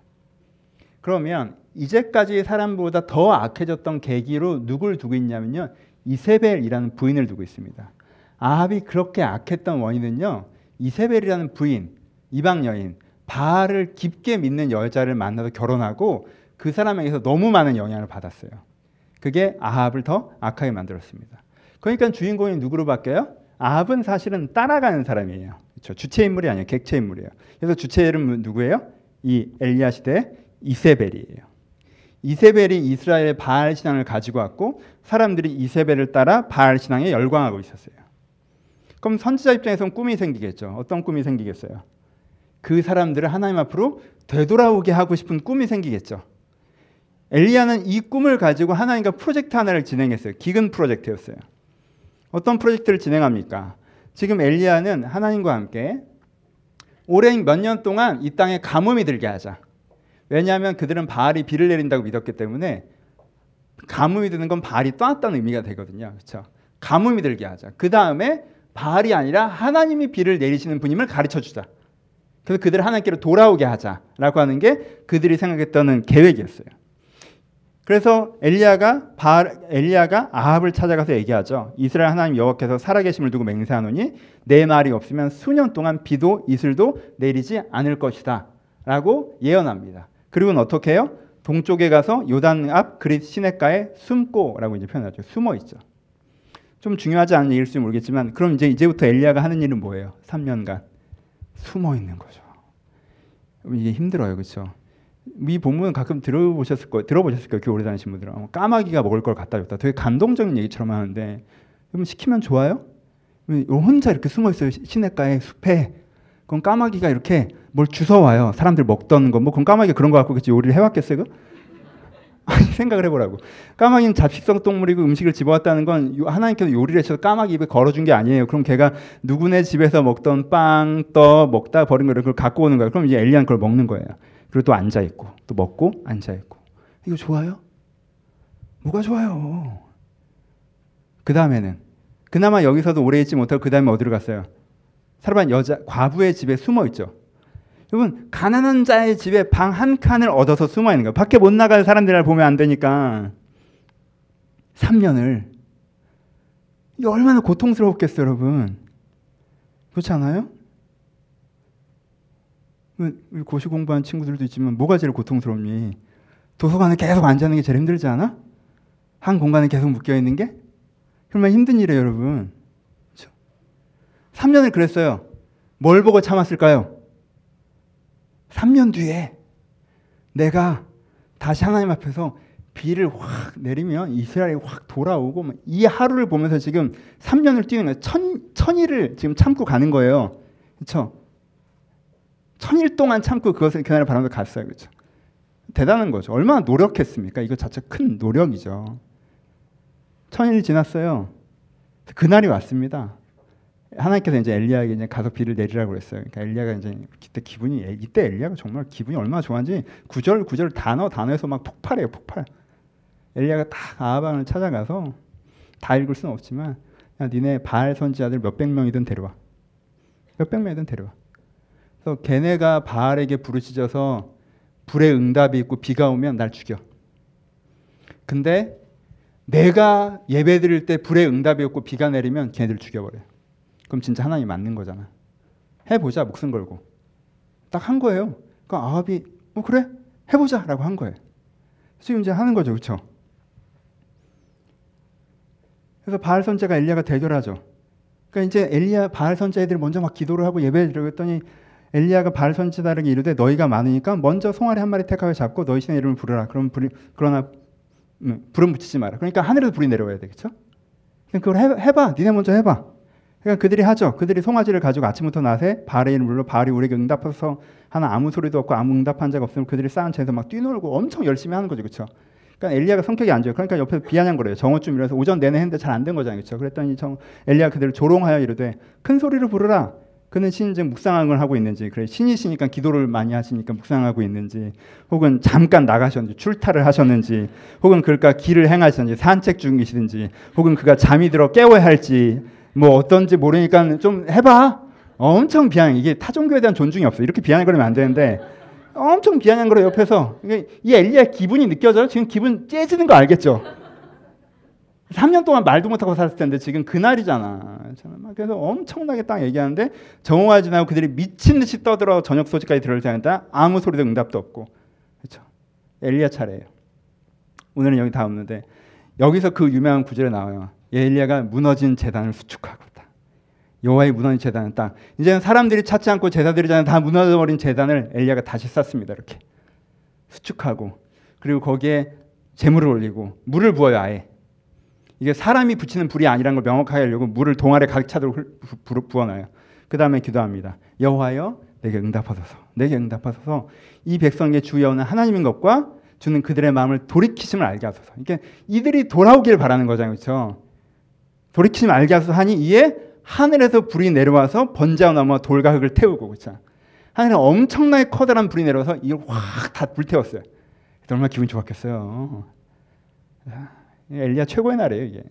그러면 이제까지 사람보다 더 악해졌던 계기로 누굴 두고 있냐면요, 이세벨이라는 부인을 두고 있습니다. 아합이 그렇게 악했던 원인은요, 이세벨이라는 부인, 이방 여인, 바알을 깊게 믿는 여자를 만나서 결혼하고 그 사람에게서 너무 많은 영향을 받았어요. 그게 아합을 더 악하게 만들었습니다. 그러니까 주인공이 누구로 바뀌어요? 아합은 사실은 따라가는 사람이에요. 그렇죠? 주체 인물이 아니에요. 객체 인물이에요. 그래서 주체 이름은 누구예요? 이 엘리야 시대의 이세벨이에요. 이세벨이 이스라엘의 바알 신앙을 가지고 왔고 사람들이 이세벨을 따라 바알 신앙에 열광하고 있었어요. 그럼 선지자 입장에서는 꿈이 생기겠죠. 어떤 꿈이 생기겠어요? 그 사람들을 하나님 앞으로 되돌아오게 하고 싶은 꿈이 생기겠죠. 엘리야는 이 꿈을 가지고 하나님과 프로젝트 하나를 진행했어요. 기근 프로젝트였어요. 어떤 프로젝트를 진행합니까? 지금 엘리야는 하나님과 함께 오랜 몇 년 동안 이 땅에 가뭄이 들게 하자. 왜냐하면 그들은 바알이 비를 내린다고 믿었기 때문에 가뭄이 드는 건 바알이 떠났다는 의미가 되거든요. 그렇죠? 가뭄이 들게 하자. 그 다음에 바알이 아니라 하나님이 비를 내리시는 분임을 가르쳐주자. 그래서 그들을 하나님께로 돌아오게 하자라고 하는 게 그들이 생각했던 계획이었어요. 그래서 엘리야가 바알, 엘리야가 아합을 찾아가서 얘기하죠. 이스라엘 하나님 여호와께서 살아계심을 두고 맹세하노니 내 말이 없으면 수년 동안 비도 이슬도 내리지 않을 것이다 라고 예언합니다. 그리고는 어떻게 해요? 동쪽에 가서 요단 앞 그릿 시냇가에 숨고라고 이제 표현하죠. 숨어 있죠. 좀 중요하지 않은 얘기일지 모르겠지만 그럼 이제 이제부터 엘리야가 하는 일은 뭐예요? 삼 년간 숨어 있는 거죠. 이게 힘들어요, 그렇죠? 이 본문은 가끔 들어보셨을 거예요. 들어보셨을 거예요. 교회 오래 다니신 분들은 까마귀가 먹을 걸 갖다 줬다. 되게 감동적인 얘기처럼 하는데 그럼 시키면 좋아요? 혼자 이렇게 숨어 있어요. 시냇가에 숲에. 그럼 까마귀가 이렇게 뭘 주워와요. 사람들 먹던 거. 뭐 그럼 까마귀가 그런 거 갖고 그치 요리를 해왔겠어요? 아니 생각을 해보라고. 까마귀는 잡식성 동물이고 음식을 집어왔다는 건 하나님께서 요리를 해서 까마귀 입에 걸어준 게 아니에요. 그럼 걔가 누구네 집에서 먹던 빵, 떡 먹다 버린 거를 그걸 갖고 오는 거예요. 그럼 이제 엘리야는 그걸 먹는 거예요. 그리고 또 앉아 있고 또 먹고 앉아 있고. 이거 좋아요? 뭐가 좋아요? 그 다음에는 그나마 여기서도 오래 있지 못하고 그 다음에 어디로 갔어요? 사람은 여자 과부의 집에 숨어 있죠. 여러분 가난한 자의 집에 방 한 칸을 얻어서 숨어 있는 거예요. 밖에 못 나갈 사람들을 보면 안 되니까 삼 년을. 이게 얼마나 고통스러웠겠어요, 여러분. 그렇지 않아요? 우리 고시 공부한 친구들도 있지만 뭐가 제일 고통스럽니? 도서관에 계속 앉아있는 게 제일 힘들지 않아? 한 공간에 계속 묶여있는 게? 정말 힘든 일이에요, 여러분. 그렇죠? 삼 년을 그랬어요. 뭘 보고 참았을까요? 삼 년 뒤에 내가 다시 하나님 앞에서 비를 확 내리면 이스라엘이 확 돌아오고 이 하루를 보면서 지금 삼 년을 뛰는 거예요. 천, 천일을 지금 참고 가는 거예요. 그렇죠? 천일 동안 참고 그것을 그날을 바라면서 갔어요. 그렇죠? 대단한 거죠. 얼마나 노력했습니까? 이거 자체 큰 노력이죠. 천일이 지났어요. 그날이 왔습니다. 하나님께서 이제 엘리야에게 이제 가서 비를 내리라고 그랬어요. 그러니까 엘리야가 이제 그때 기분이 이때 엘리야가 정말 기분이 얼마나 좋았는지 구절 구절 단어 단어에서 막 폭발해요, 폭발. 엘리야가 딱 아합왕을 찾아가서 다 읽을 수는 없지만 야, 니네 바알 선지자들 몇백 명이든 데려와. 몇백 명이든 데려와. 그래서 걔네가 바알에게 부르짖어서 불의 응답이 있고 비가 오면 날 죽여. 근데 내가 예배드릴 때 불의 응답이 없고 비가 내리면 걔네들 죽여버려요. 그럼 진짜 하나님 맞는 거잖아. 해보자, 목숨 걸고. 딱 한 거예요. 그러니까 아합이 어, 그래? 해보자 라고 한 거예요. 지금 이제 하는 거죠. 그렇죠? 그래서 바알 선지자가 엘리야가 대결하죠. 그러니까 이제 엘리야 바알 선지자들이 먼저 막 기도를 하고 예배를 드리고 했더니 엘리야가 바알 선지자들에게 이르되 너희가 많으니까 먼저 송아리 한 마리 택하여 잡고 너희 신의 이름을 부르라. 그럼 불이, 그러나 음, 불은 붙이지 마라. 그러니까 하늘에서 불이 내려와야 되겠죠. 그걸 해, 해봐. 니네 먼저 해봐. 그러니까 그들이 하죠. 그들이 송아지를 가지고 아침부터 낮에 바알의 이름을 불러 바알이 우리에게 응답해서 하는 아무 소리도 없고 아무 응답한 자가 없으면 그들이 쌓은 채에서 막 뛰놀고 엄청 열심히 하는 거죠. 그렇죠? 그러니까 엘리야가 성격이 안 좋아요. 그러니까 옆에 비아냥거려요. 정오쯤 일어나서 오전 내내 했는데 잘 안 된 거잖아요. 그렇죠? 그랬더니 정, 엘리야가 그들을 조롱하여 이르되 큰 소리를 부르라. 그는 신이 지금 묵상을 하고 있는지, 그래 신이시니까 기도를 많이 하시니까 묵상하고 있는지, 혹은 잠깐 나가셨는지, 출타를 하셨는지, 혹은 그러니까 길을 행하셨는지, 산책 중이시든지, 혹은 그가 잠이 들어 깨워야 할지, 뭐 어떤지 모르니까 좀 해봐. 엄청 비아냥. 이게 타 종교에 대한 존중이 없어. 이렇게 비아냥거리면 안 되는데 엄청 비아냥거려 옆에서. 이 엘리야의 기분이 느껴져요. 지금 기분 째지는 거 알겠죠? 삼 년 동안 말도 못하고 살았을 텐데 지금 그날이잖아. 그래서 엄청나게 딱 얘기하는데 정오가 지나고 그들이 미친 듯이 떠들어 저녁 소식까지 들을 때는데 아무 소리도 응답도 없고. 그렇죠? 엘리야 차례예요. 오늘은 여기 다 없는데 여기서 그 유명한 구절에 나와요. 엘리야가 무너진 제단을 수축하고 있다. 여호와의 무너진 제단은 딱 이제는 사람들이 찾지 않고 제사 드리잖아요. 다 무너져버린 제단을 엘리야가 다시 쌓습니다. 이렇게 수축하고 그리고 거기에 재물을 올리고 물을 부어요. 아예. 이게 사람이 붙이는 불이 아니라는 걸 명확하게 하려고 물을 동아리에 가득 차도록 부어놔요. 그 다음에 기도합니다. 여호와여 내게 응답하소서. 내게 응답하소서. 이 백성의 주 여호와는 하나님인 것과 주는 그들의 마음을 돌이키심을 알게 하소서. 이게 이들이 돌아오기를 바라는 거잖아요. 그렇죠? 돌이키심을 알게 하소서 하니 이에 하늘에서 불이 내려와서 번제와 나무와 돌과 흙을 태우고 그렇죠? 하늘에 엄청나게 커다란 불이 내려와서 이걸 확 다 불태웠어요. 얼마나 기분이 좋았겠어요. 엘리야 최고의 날이에요 이게.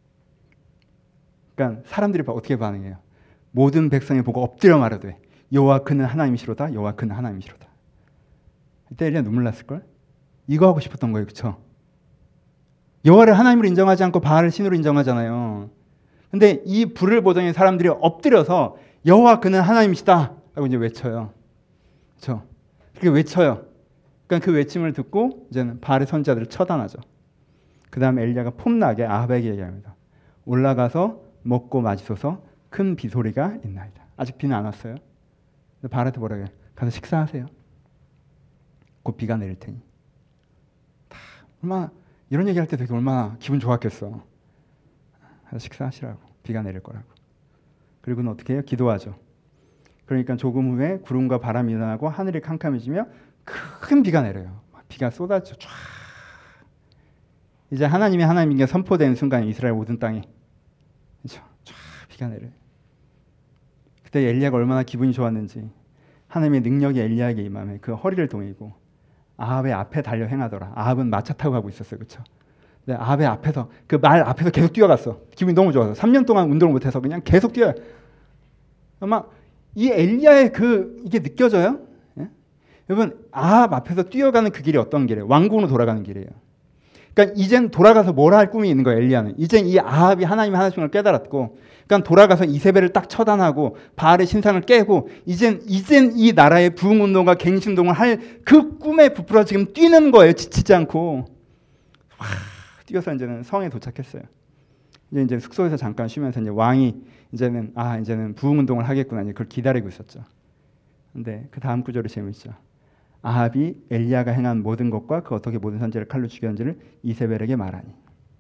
그러니까 사람들이 어떻게 반응해요? 모든 백성이 보고 엎드려 말하되 여호와 그는 하나님이시로다. 여호와 그는 하나님이시로다. 이때 엘리야 눈물 났을 걸. 이거 하고 싶었던 거예요, 그렇죠? 여호와를 하나님으로 인정하지 않고 바알을 신으로 인정하잖아요. 근데 이 불을 보더니 사람들이 엎드려서 여호와 그는 하나님이시다 하고 이제 외쳐요, 그렇죠? 그렇게 외쳐요. 그러니까 그 외침을 듣고 이제는 바알의 선지자들을 처단하죠. 그 다음에 엘리야가 폼나게 아합에게 얘기합니다. 올라가서 먹고 마시소서. 큰 비소리가 있나이다. 아직 비는 안 왔어요. 바알한테 뭐라고 해요? 가서 식사하세요. 곧 비가 내릴 테니. 다 얼마나 이런 얘기할 때 되게 얼마나 기분 좋았겠어. 가서 식사하시라고. 비가 내릴 거라고. 그리고는 어떻게 해요? 기도하죠. 그러니까 조금 후에 구름과 바람이 일어나고 하늘이 캄캄해지며 큰 비가 내려요. 비가 쏟아져 쫙. 이제 하나님이 하나님인 게 선포되는 순간 이스라엘 모든 땅이 그렇죠? 쫙 비가 내려요. 그때 엘리야가 얼마나 기분이 좋았는지. 하나님의 능력이 엘리야에게 임하며 그 허리를 동이고 아합의 앞에 달려 행하더라. 아합은 마차 타고 가고 있었어요. 그렇죠? 근데 아합의 앞에서 그 말 앞에서 계속 뛰어갔어. 기분이 너무 좋아서. 삼 년 동안 운동을 못해서 그냥 계속 뛰어요. 아마 이 엘리야의 그 이게 느껴져요? 예? 여러분 아합 앞에서 뛰어가는 그 길이 어떤 길이에요? 왕궁으로 돌아가는 길이에요. 그러니까 이젠 돌아가서 뭐라 할 꿈이 있는 거예요. 엘리야는. 이젠 이 아합이 하나님의 하나님을 깨달았고 그러니까 돌아가서 이세벨을 딱 처단하고 바알의 신상을 깨고 이젠 이젠 이 나라의 부흥운동과 갱신운동을 할 그 꿈에 부풀어 지금 뛰는 거예요. 지치지 않고. 와, 뛰어서 이제는 성에 도착했어요. 이제 이제 숙소에서 잠깐 쉬면서 이제 왕이 이제는 아 이제는 부흥운동을 하겠구나 이제 그걸 기다리고 있었죠. 근데 그 다음 구절이 재밌죠. 아합이 엘리야가 행한 모든 것과 그 어떻게 모든 선지자를 칼로 죽였는지를 이세벨에게 말하니.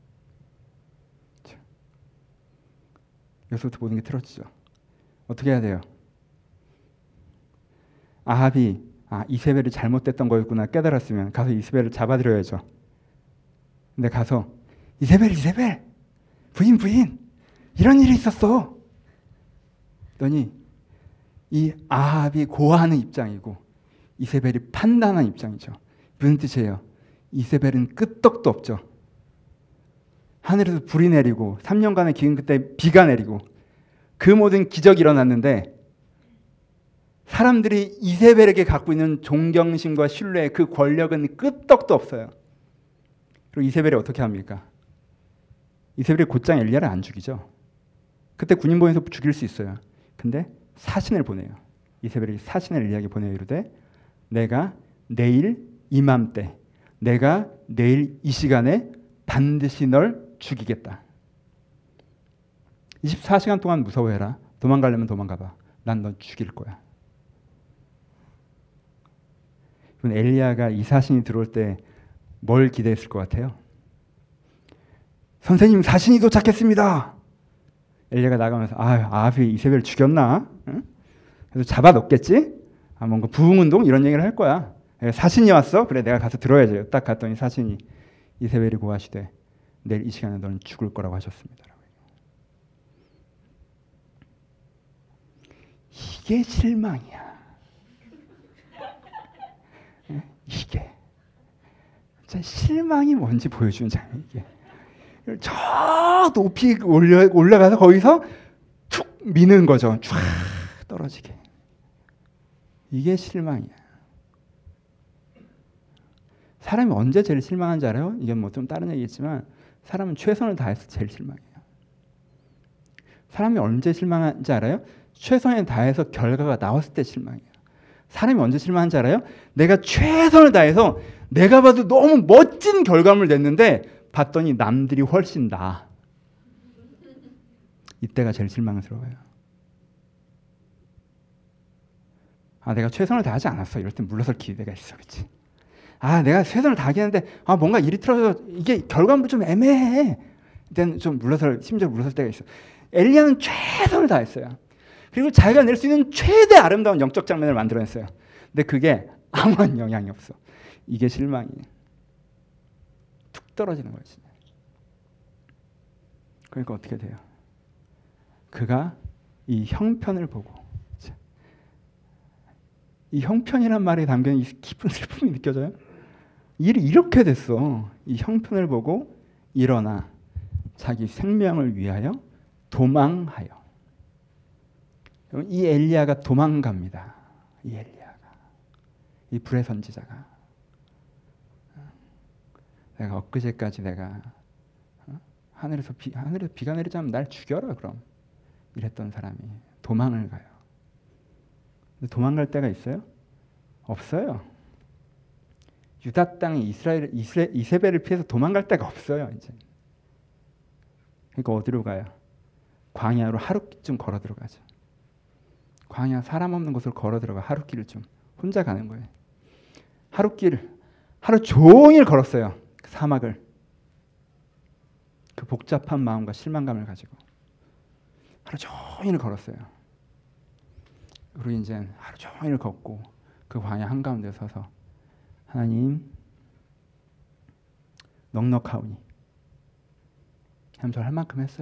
여기서부터 모든 게 틀어지죠. 어떻게 해야 돼요? 아합이 아 이세벨이 잘못됐던 거였구나 깨달았으면 가서 이세벨을 잡아들여야죠. 근데 가서 이세벨 이세벨 부인 부인 이런 일이 있었어. 그러니 이 아합이 고하는 입장이고 이세벨이 판단하는 입장이죠. 무슨 뜻이에요? 이세벨은 끄떡도 없죠. 하늘에서 불이 내리고 삼 년간의 기근 끝에 비가 내리고 그 모든 기적이 일어났는데 사람들이 이세벨에게 갖고 있는 존경심과 신뢰 그 권력은 끄떡도 없어요. 그리고 이세벨이 어떻게 합니까? 이세벨이 곧장 엘리야를 안 죽이죠. 그때 군인보에서 죽일 수 있어요. 근데 사신을 보내요. 이세벨이 사신을 엘리야에게 보내요. 이르되 내가 내일 이맘때 내가 내일 이 시간에 반드시 널 죽이겠다. 이십사 시간 동안 무서워해라. 도망가려면 도망가봐. 난 너 죽일 거야. 엘리야가 이 사신이 들어올 때 뭘 기대했을 것 같아요? 선생님, 사신이 도착했습니다. 엘리야가 나가면서 아, 아합이 이세벨 죽였나? 응? 그래서 잡아놓겠지? 아, 뭔가 부흥운동 이런 얘기를 할 거야. 사신이 왔어? 그래, 내가 가서 들어야지. 딱 갔더니 사신이 이세벨이 고하시되 내일 이 시간에 너는 죽을 거라고 하셨습니다. 이게 실망이야. 이게 진짜 실망이 뭔지 보여주는 장면. 이게 저 높이 올려 올라가서 거기서 툭 미는 거죠. 쫙 떨어지게. 이게 실망이야. 사람이 언제 제일 실망한지 알아요? 이게 뭐 좀 다른 얘기겠지만 사람은 최선을 다해서 제일 실망해요. 사람이 언제 실망한지 알아요? 최선을 다해서 결과가 나왔을 때 실망해요. 사람이 언제 실망한지 알아요? 내가 최선을 다해서 내가 봐도 너무 멋진 결과물을 냈는데 봤더니 남들이 훨씬 나아. 이때가 제일 실망스러워요. 아, 내가 최선을 다하지 않았어. 이럴 땐 물러설 기회가 있어. 그렇지? 아, 내가 최선을 다하겠는데 아, 뭔가 일이 틀어져서 이게 결과물 좀 애매해. 이때는 좀 물러설, 심지어 물러설 때가 있어. 엘리야는 최선을 다했어요. 그리고 자기가 낼 수 있는 최대 아름다운 영적 장면을 만들어냈어요. 근데 그게 아무런 영향이 없어. 이게 실망이에요. 툭 떨어지는 거지. 그러니까 어떻게 돼요? 그가 이 형편을 보고, 이 형편이란 말에 담겨있는 이 깊은 슬픔이 느껴져요? 일이 이렇게 됐어. 이 형편을 보고 일어나 자기 생명을 위하여 도망하여. 이 엘리야가 도망갑니다. 이 엘리야가, 이 불의 선지자가. 내가 엊그제까지 내가 하늘에서 비, 하늘에서 비가 내리자면 날 죽여라 그럼 이랬던 사람이 도망을 가요. 근데 도망갈 때가 있어요? 없어요. 유다 땅에 이스라엘 이스라, 이세벨을 피해서 도망갈 데가 없어요. 이제. 그러니까 어디로 가요? 광야로 하루쯤 걸어 들어가죠. 광야 사람 없는 곳을 걸어 들어가 하루길을 좀 혼자 가는 거예요. 하루길 하루 종일 걸었어요. 그 사막을. 그 복잡한 마음과 실망감을 가지고 하루 종일 걸었어요. 그리고 이제 하루 종일 걷고 그 광야 한가운데 서서 하나님 넉넉하오니 하나님 저 할 만큼 했어요.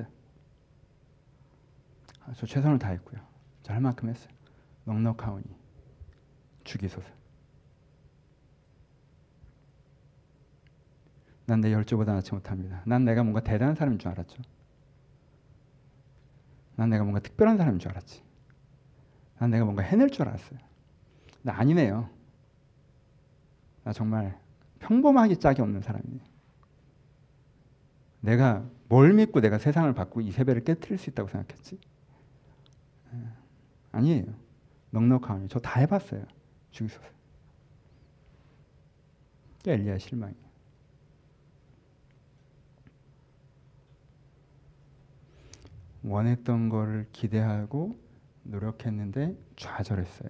저 최선을 다했고요. 저 할 만큼 했어요. 넉넉하오니 죽이소서. 난 내 열조보다 낫지 못합니다. 난 내가 뭔가 대단한 사람인 줄 알았죠. 난 내가 뭔가 특별한 사람인 줄 알았지. 난 내가 뭔가 해낼 줄 알았어요. 나 아니네요. 나 정말 평범하기 짝이 없는 사람이네요. 내가 뭘 믿고 내가 세상을 바꾸고 이세벨을 깨트릴 수 있다고 생각했지? 아니에요. 넉넉하오니 저 다 해봤어요. 죽이소서. 이게 엘리야의 실망이에요. 원했던 거를 기대하고 노력했는데 좌절했어요.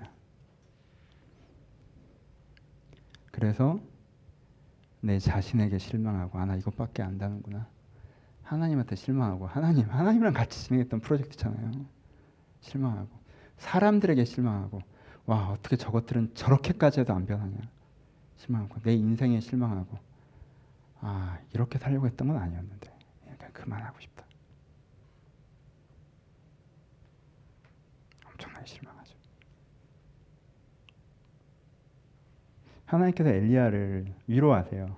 그래서 내 자신에게 실망하고 아, 나 이것밖에 안다는구나. 하나님한테 실망하고 하나님, 하나님이랑 같이 진행했던 프로젝트잖아요. 실망하고 사람들에게 실망하고 와 어떻게 저것들은 저렇게까지 해도 안 변하냐. 실망하고 내 인생에 실망하고 아 이렇게 살려고 했던 건 아니었는데 그냥 그만하고 싶다. 엄청나게 실망하죠. 하나님께서 엘리야를 위로하세요.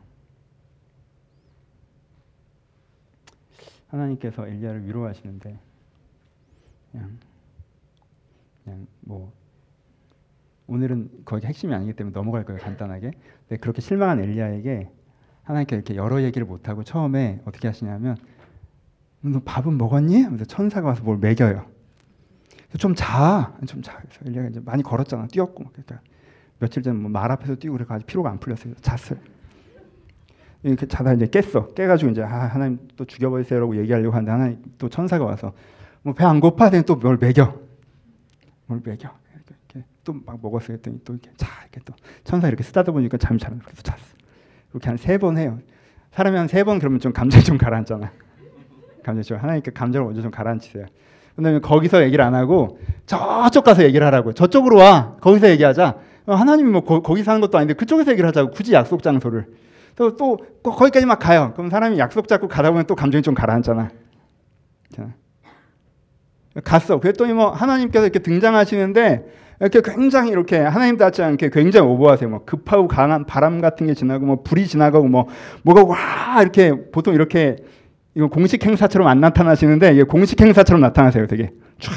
하나님께서 엘리야를 위로하시는데 그냥 그냥 뭐 오늘은 거기 핵심이 아니기 때문에 넘어갈 거예요. 간단하게. 근데 그렇게 실망한 엘리야에게 하나님께서 이렇게 여러 얘기를 못 하고 처음에 어떻게 하시냐면 너 밥은 먹었니? 하면서 천사가 와서 뭘 먹여요. 좀 자, 좀 자. 그래서 엘리야가 이제 많이 걸었잖아, 뛰었고, 그러니까 며칠 전 뭐 말 앞에서 뛰고 그래가지고 피로가 안 풀렸어요. 잤어요. 이렇게 자다 이제 깼어. 깨가지고 이제 아, 하나님 또 죽여버리세요라고 얘기하려고 하는데 하나님 또 천사가 와서 뭐 배 안 고파? 또 뭘 먹여. 뭘 먹여. 이렇게 또 막 먹었어 했더니 또 이렇게 자 이렇게 또 천사 이렇게 쓰다듬어 보니까 잠이 잘 안 그래서 잤어. 그렇게 한 세 번 해요. 사람이 한 세 번 그러면 좀 감정이 좀 가라앉잖아. 감정 좀 하나님께 감정을 먼저 좀 가라앉히세요. 그다음에 거기서 얘기를 안 하고 저쪽 가서 얘기를 하라고. 저쪽으로 와. 거기서 얘기하자. 하나님이 뭐 거, 거기 사는 것도 아닌데 그쪽에서 얘기를 하자고. 굳이 약속 장소를. 또, 또 거기까지 막 가요. 그럼 사람이 약속 잡고 가다 보면 또 감정이 좀 가라앉잖아. 자. 갔어. 그랬더니 뭐 하나님께서 이렇게 등장하시는데 이렇게 굉장히 이렇게 하나님답지 않게 굉장히 오버하세요. 뭐 급하고 강한 바람 같은 게 지나고 뭐 불이 지나가고 뭐 뭐가 와 이렇게 보통 이렇게 이거 공식 행사처럼 안 나타나시는데 이게 공식 행사처럼 나타나세요. 되게 쫙.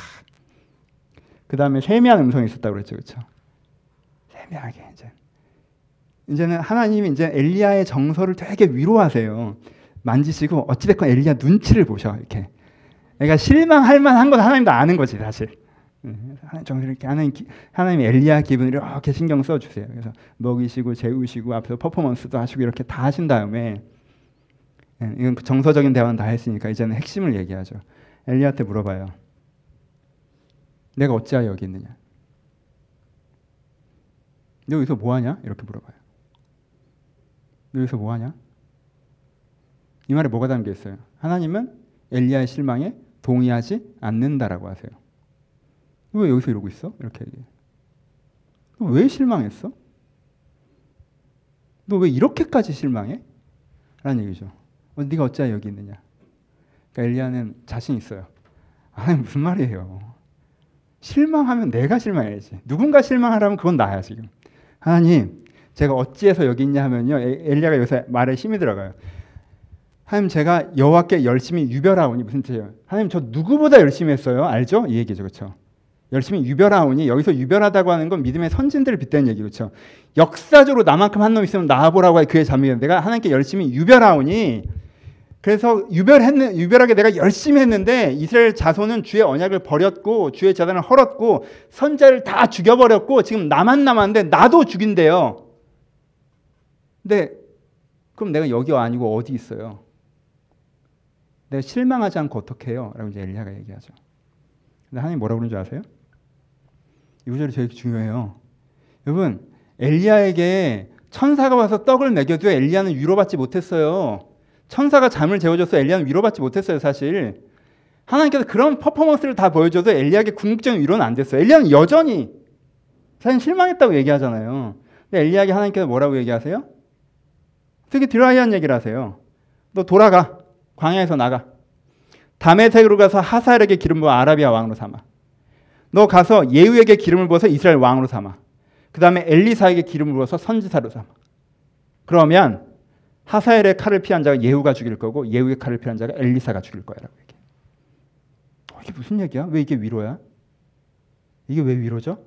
그 다음에 세미한 음성이 있었다고 그랬죠, 그렇죠? 세미하게 이제 이제는 하나님이 이제 엘리야의 정서를 되게 위로하세요. 만지시고 어찌됐건 엘리야 눈치를 보셔 이렇게. 그러니까 실망할 만한 건 하나님도 아는 거지 사실. 하나님 정서를 이렇게 하나님 하나님 엘리야 기분을 이렇게 신경 써주세요. 그래서 먹이시고 재우시고 앞에서 퍼포먼스도 하시고 이렇게 다 하신 다음에. 이건 정서적인 대화는 다 했으니까 이제는 핵심을 얘기하죠. 엘리야한테 물어봐요. 내가 어찌하여 여기 있느냐? 너 여기서 뭐하냐? 이렇게 물어봐요. 너 여기서 뭐하냐? 이 말에 뭐가 담겨 있어요? 하나님은 엘리야의 실망에 동의하지 않는다라고 하세요. 너 왜 여기서 이러고 있어? 이렇게 얘기해요. 너 왜 실망했어? 너 왜 이렇게까지 실망해? 라는 얘기죠. 어, 네가 어찌하여 여기 있느냐? 그러니까 엘리야는 자신 있어요. 아니 무슨 말이에요? 실망하면 내가 실망해야지. 누군가 실망하라면 그건 나야 지금. 하나님, 제가 어찌해서 여기 있냐 하면요. 엘리야가 여기서 말에 힘이 들어가요. 하나님, 제가 여호와께 열심히 유별하오니 무슨 뜻이에요? 하나님, 저 누구보다 열심히 했어요. 알죠? 이 얘기죠, 그렇죠? 열심히 유별하오니 여기서 유별하다고 하는 건 믿음의 선진들을 빗대는 얘기, 그렇죠? 역사적으로 나만큼 한 놈 있으면 나와보라고 해. 그의 자매가 내가 하나님께 열심히 유별하오니. 그래서 유별했는 유별하게 내가 열심히 했는데 이스라엘 자손은 주의 언약을 버렸고 주의 제단을 헐었고 선자를 다 죽여버렸고 지금 나만 남았는데 나도 죽인대요. 근데 그럼 내가 여기 아니고 어디 있어요? 내가 실망하지 않고 어떻게 해요? 라고 이제 엘리야가 얘기하죠. 근데 하나님 뭐라고 그러는 줄 아세요? 이 구절이 되게 중요해요. 여러분, 엘리야에게 천사가 와서 떡을 먹여도 엘리야는 위로받지 못했어요. 천사가 잠을 재워줘서 엘리야는 위로받지 못했어요, 사실. 하나님께서 그런 퍼포먼스를 다 보여줘도 엘리야에게 궁극적인 위로는 안 됐어요. 엘리야는 여전히 사실 실망했다고 얘기하잖아요. 근데 엘리야에게 하나님께서 뭐라고 얘기하세요? 되게 드라이한 얘기를 하세요. 너 돌아가. 광야에서 나가. 다메섹으로 가서 하사엘에게 기름 부어 아라비아 왕으로 삼아. 너 가서 예후에게 기름을 부어서 이스라엘 왕으로 삼아. 그 다음에 엘리사에게 기름을 부어서 선지자로 삼아. 그러면 하사엘의 칼을 피한 자가 예후가 죽일 거고 예후의 칼을 피한 자가 엘리사가 죽일 거야 라고 얘기해. 어, 이게 무슨 얘기야? 왜 이게 위로야? 이게 왜 위로죠?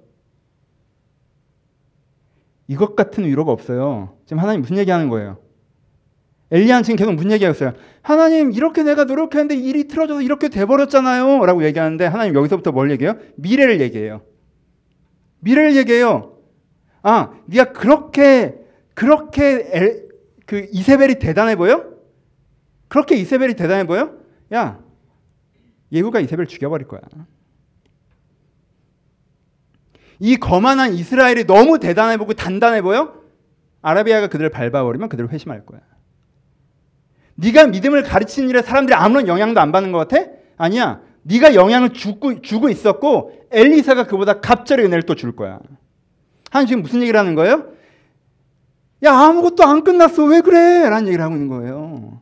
이것 같은 위로가 없어요. 지금 하나님 무슨 얘기하는 거예요? 엘리야는 지금 계속 무슨 얘기하고 있어요? 하나님 이렇게 내가 노력했는데 일이 틀어져서 이렇게 돼버렸잖아요 라고 얘기하는데 하나님 여기서부터 뭘 얘기해요? 미래를 얘기해요. 미래를 얘기해요. 아, 네가 그렇게 그렇게 엘, 그 이세벨이 대단해 보여? 그렇게 이세벨이 대단해 보여? 야, 예후가 이세벨 죽여버릴 거야. 이 거만한 이스라엘이 너무 대단해 보고 단단해 보여? 아라비아가 그들을 밟아버리면 그들을 회심할 거야. 네가 믿음을 가르치는 일에 사람들이 아무런 영향도 안 받는 것 같아? 아니야. 네가 영향을 주고, 주고 있었고 엘리사가 그보다 갑절의 은혜를 또 줄 거야. 하나님 지금 무슨 얘기를 하는 거예요? 야, 아무것도 안 끝났어. 왜 그래? 라는 얘기를 하고 있는 거예요.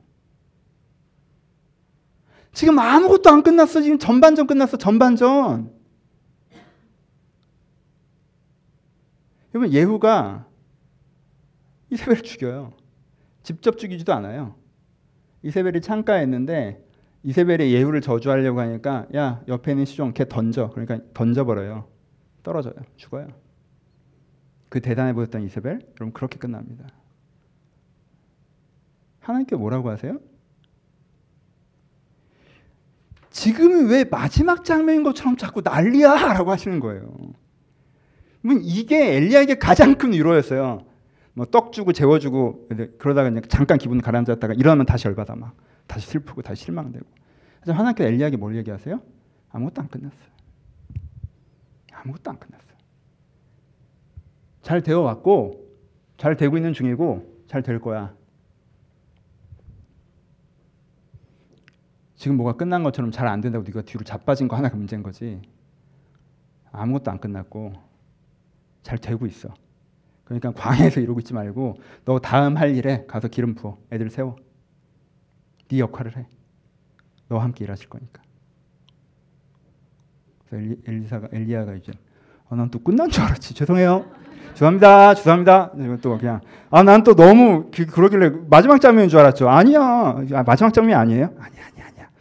지금 아무것도 안 끝났어. 지금 전반전 끝났어. 전반전. 여러분, 예후가 이세벨을 죽여요. 직접 죽이지도 않아요. 이세벨이 창가에 있는데 이세벨이 예후를 저주하려고 하니까 야, 옆에 있는 시종 걔 던져. 그러니까 던져버려요. 떨어져요. 죽어요. 그 대단해 보였던 이세벨, 그럼 그렇게 끝납니다. 하나님께 뭐라고 하세요? 지금이 왜 마지막 장면인 것처럼 자꾸 난리야? 라고 하시는 거예요. 이게 엘리야에게 가장 큰 위로였어요. 뭐 떡 주고 재워주고 그러다가 그냥 잠깐 기분 가라앉았다가 일어나면 다시 열받아 막 다시 슬프고 다시 실망되고 하지만 하나님께서 엘리야에게 뭘 얘기하세요? 아무것도 안 끝났어요. 아무것도 안 끝났어요. 잘 되어 왔고 잘 되고 있는 중이고 잘 될 거야. 지금 뭐가 끝난 것처럼 잘 안 된다고 네가 뒤로 자빠진 거 하나가 문제인 거지. 아무것도 안 끝났고 잘 되고 있어. 그러니까 광야에서 이러고 있지 말고 너 다음 할 일에 가서 기름 부어. 애들 세워. 네 역할을 해. 너와 함께 일하실 거니까. 그래서 엘리, 엘리사가, 엘리야가 이제 아, 난 또 끝난 줄 알았지. 죄송해요. 죄송합니다. 죄송합니다. 또 그냥 아, 난 또 너무 그, 그러길래 마지막 장면인 줄 알았죠. 아니야. 아, 마지막 장면이 아니에요? 아니야, 아니야, 아니야.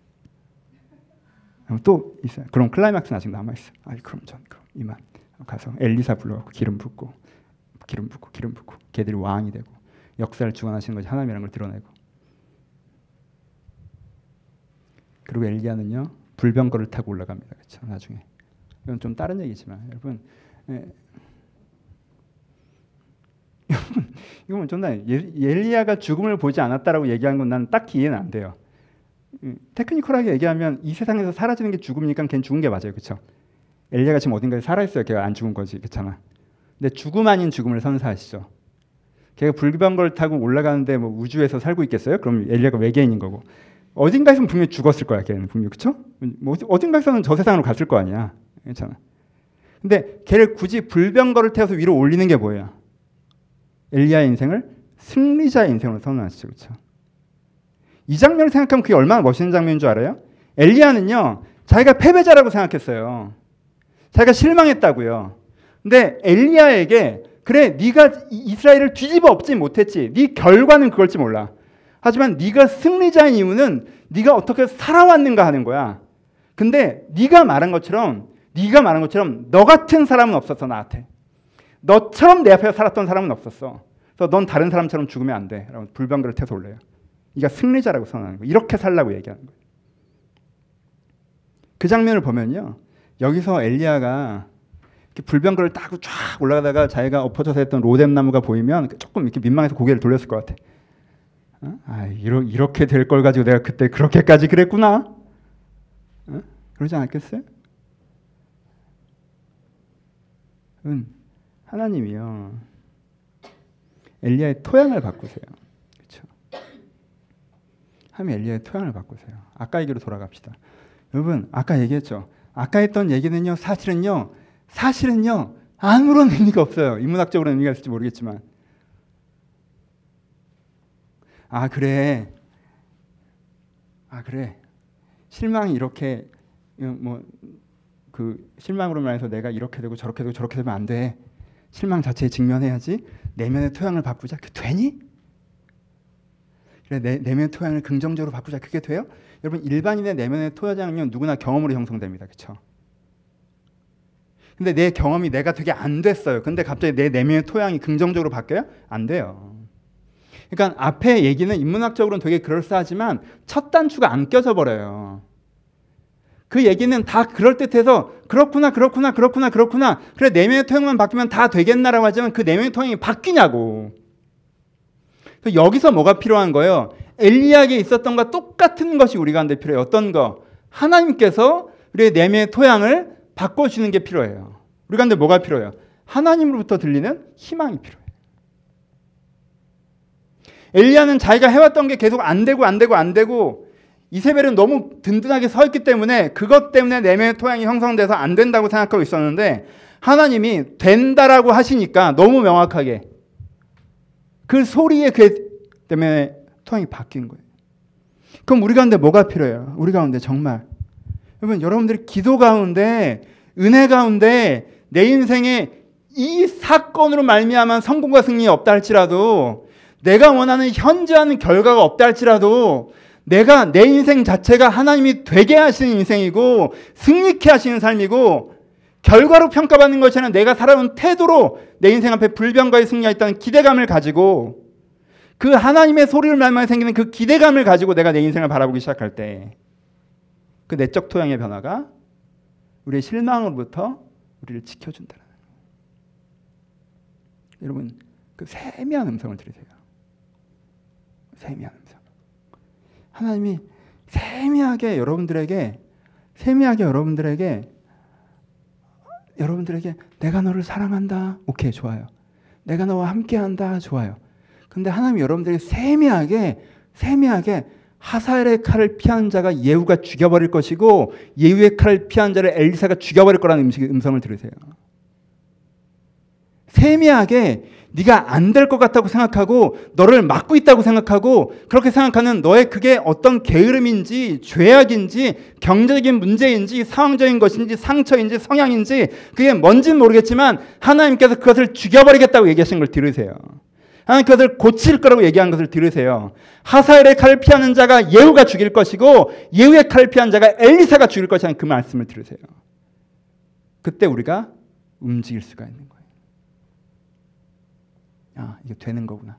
또 있어요. 그럼 클라이막스는 아직 남아 있어. 아, 그럼 전 그럼 이만 가서 엘리사 불러갖고 기름 붓고 기름 붓고 기름 붓고 걔들이 왕이 되고 역사를 주관하시는 것이 하나님이라는 걸 드러내고. 그리고 엘리야는요 불병거를 타고 올라갑니다. 그렇죠? 나중에 이건 좀 다른 얘기지만 여러분. 예. 이건 좀 나 엘리야가 죽음을 보지 않았다라고 얘기한 건 난 딱히 이해는 안 돼요. 테크니컬하게 얘기하면 이 세상에서 사라지는 게 죽음이니까 걔는 죽은 게 맞아요, 그렇죠? 엘리야가 지금 어딘가에 살아 있어요. 걔가 안 죽은 거지, 그렇잖아. 근데 죽음 아닌 죽음을 선사하시죠. 걔가 불병거를 타고 올라가는데 뭐 우주에서 살고 있겠어요? 그럼 엘리야가 외계인인 거고 어딘가에서는 분명히 죽었을 거야, 걔는 분명히, 그렇죠? 뭐 어딘가에서는 저 세상으로 갔을 거 아니야, 괜찮아. 근데 걔를 굳이 불병거를 태워서 위로 올리는 게 뭐예요? 엘리야의 인생을 승리자의 인생으로 선언하시죠. 그렇죠? 이 장면을 생각하면 그게 얼마나 멋있는 장면인 줄 알아요? 엘리야는요. 자기가 패배자라고 생각했어요. 자기가 실망했다고요. 근데 엘리야에게 그래 네가 이스라엘을 뒤집어 엎지 못했지. 네 결과는 그걸지 몰라. 하지만 네가 승리자인 이유는 네가 어떻게 살아왔는가 하는 거야. 근데 네가 말한 것처럼 네가 말한 것처럼 너 같은 사람은 없었어 나한테. 너처럼 내 앞에 살았던 사람은 없었어. 그래서 넌 다른 사람처럼 죽으면 안 돼. 라고 불병거를 태워서 올려요. 네가 승리자라고 선언하는 거예요. 이렇게 살라고 얘기하는 거예요. 그 장면을 보면요. 여기서 엘리야가 이렇게 불병거를 타고 쫙 올라가다가 자기가 엎어져서 했던 로뎀 나무가 보이면 조금 이렇게 민망해서 고개를 돌렸을 것 같아. 어? 아, 이러, 이렇게 될 걸 가지고 내가 그때 그렇게까지 그랬구나. 어? 그러지 않았겠어요? 응. 하나님이요. 엘리야의 토양을 바꾸세요. 그렇죠? 하나님 엘리야의 토양을 바꾸세요. 아까 얘기로 돌아갑시다. 여러분, 아까 얘기했죠. 아까 했던 얘기는요. 사실은요. 사실은요. 아무런 의미가 없어요. 인문학적으로 의미가 있을지 모르겠지만. 아, 그래. 아, 그래. 실망이 이렇게 뭐 그 실망으로 인해서 내가 이렇게 되고 저렇게 되고 저렇게 되면 안 돼. 실망 자체에 직면해야지. 내면의 토양을 바꾸자. 그게 되니? 그래, 내, 내면의 토양을 긍정적으로 바꾸자. 그게 돼요? 여러분, 일반인의 내면의 토양은 누구나 경험으로 형성됩니다. 그렇죠? 근데 내 경험이 내가 되게 안 됐어요. 근데 갑자기 내 내면의 토양이 긍정적으로 바뀌어요? 안 돼요. 그러니까 앞에 얘기는 인문학적으로는 되게 그럴싸하지만 첫 단추가 안 껴져 버려요. 그 얘기는 다 그럴듯해서 그렇구나 그렇구나 그렇구나 그렇구나 그래 내면의 토양만 바뀌면 다 되겠나라고 하지만 그 내면의 토양이 바뀌냐고. 그래서 여기서 뭐가 필요한 거예요? 엘리야에게 있었던 것과 똑같은 것이 우리 가운데 필요해요. 어떤 거? 하나님께서 우리의 내면의 토양을 바꿔주는 게 필요해요. 우리 가운데 뭐가 필요해요? 하나님으로부터 들리는 희망이 필요해요. 엘리야는 자기가 해왔던 게 계속 안 되고 안 되고 안 되고 이세벨은 너무 든든하게 서 있기 때문에 그것 때문에 내면의 토양이 형성돼서 안 된다고 생각하고 있었는데 하나님이 된다라고 하시니까 너무 명확하게 그 소리에 그 때문에 토양이 바뀐 거예요. 그럼 우리 가운데 뭐가 필요해요? 우리 가운데 정말 여러분 여러분들이 기도 가운데 은혜 가운데 내 인생에 이 사건으로 말미암아 성공과 승리 없다 할지라도 내가 원하는 현저한 결과가 없다 할지라도 내가 내 인생 자체가 하나님이 되게 하시는 인생이고 승리케 하시는 삶이고 결과로 평가받는 것이 아니라 내가 살아온 태도로 내 인생 앞에 불병거의 승리가 있다는 기대감을 가지고 그 하나님의 소리를 말만 생기는 그 기대감을 가지고 내가 내 인생을 바라보기 시작할 때 그 내적 토양의 변화가 우리의 실망으로부터 우리를 지켜준다는 거예요. 여러분 그 세미한 음성을 들으세요. 세미한 음성. 하나님이 세미하게 여러분들에게 세미하게 여러분들에게 여러분들에게 내가 너를 사랑한다. 오케이, 좋아요. 내가 너와 함께한다. 좋아요. 근데 하나님이 여러분들에게 세미하게 세미하게 하사엘의 칼을 피한 자가 예후가 죽여버릴 것이고 예후의 칼을 피한 자를 엘리사가 죽여버릴 거라는 음성을 들으세요. 세미하게 네가 안 될 것 같다고 생각하고 너를 막고 있다고 생각하고 그렇게 생각하는 너의 그게 어떤 게으름인지 죄악인지 경제적인 문제인지 상황적인 것인지 상처인지 성향인지 그게 뭔지는 모르겠지만 하나님께서 그것을 죽여버리겠다고 얘기하신 걸 들으세요. 하나님 그것을 고칠 거라고 얘기한 것을 들으세요. 하사엘의 칼을 피하는 자가 예후가 죽일 것이고 예후의 칼을 피한 자가 엘리사가 죽일 것이라는 그 말씀을 들으세요. 그때 우리가 움직일 수가 있는 거예요. 아, 이게 되는 거구나.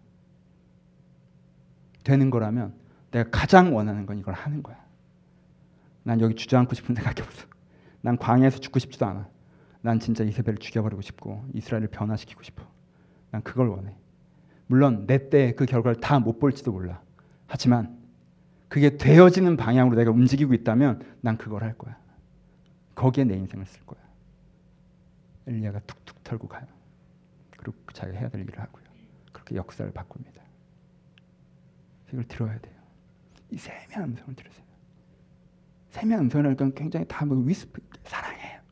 되는 거라면 내가 가장 원하는 건 이걸 하는 거야. 난 여기 주저앉고 싶은 생각이 없어. 난 광야에서 죽고 싶지도 않아. 난 진짜 이세벨을 죽여버리고 싶고 이스라엘을 변화시키고 싶어. 난 그걸 원해. 물론 내 때 그 결과를 다 못 볼지도 몰라. 하지만 그게 되어지는 방향으로 내가 움직이고 있다면 난 그걸 할 거야. 거기에 내 인생을 쓸 거야. 엘리야가 툭툭 털고 가요. 그리고 자기가 해야 될 일을 하고요. 그렇게 역사를 바꿉니다. 이걸 들어야 돼요. 이 세미한 음성을 들으세요. 세미한 음성이라니까 굉장히 다 뭐 위스프 사랑해요.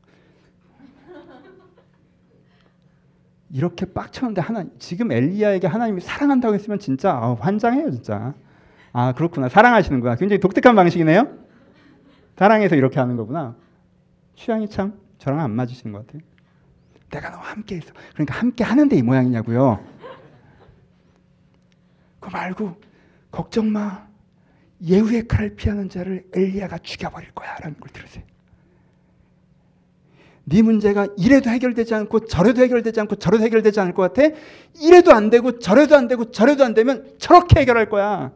이렇게 빡쳤는데 하나님 지금 엘리야에게 하나님이 사랑한다고 했으면 진짜 아, 환장해요 진짜. 아 그렇구나 사랑하시는구나. 굉장히 독특한 방식이네요. 사랑해서 이렇게 하는 거구나. 취향이 참 저랑 안 맞으시는 것 같아요. 내가 너와 함께 있어. 그러니까 함께 하는데 이 모양이냐고요. 그거 말고 걱정 마. 예후의 칼을 피하는 자를 엘리야가 죽여버릴 거야 라는 걸 들으세요. 네 문제가 이래도 해결되지 않고 저래도 해결되지 않고 저래도 해결되지 않을 것 같아? 이래도 안 되고 저래도 안 되고 저래도 안 되면 저렇게 해결할 거야.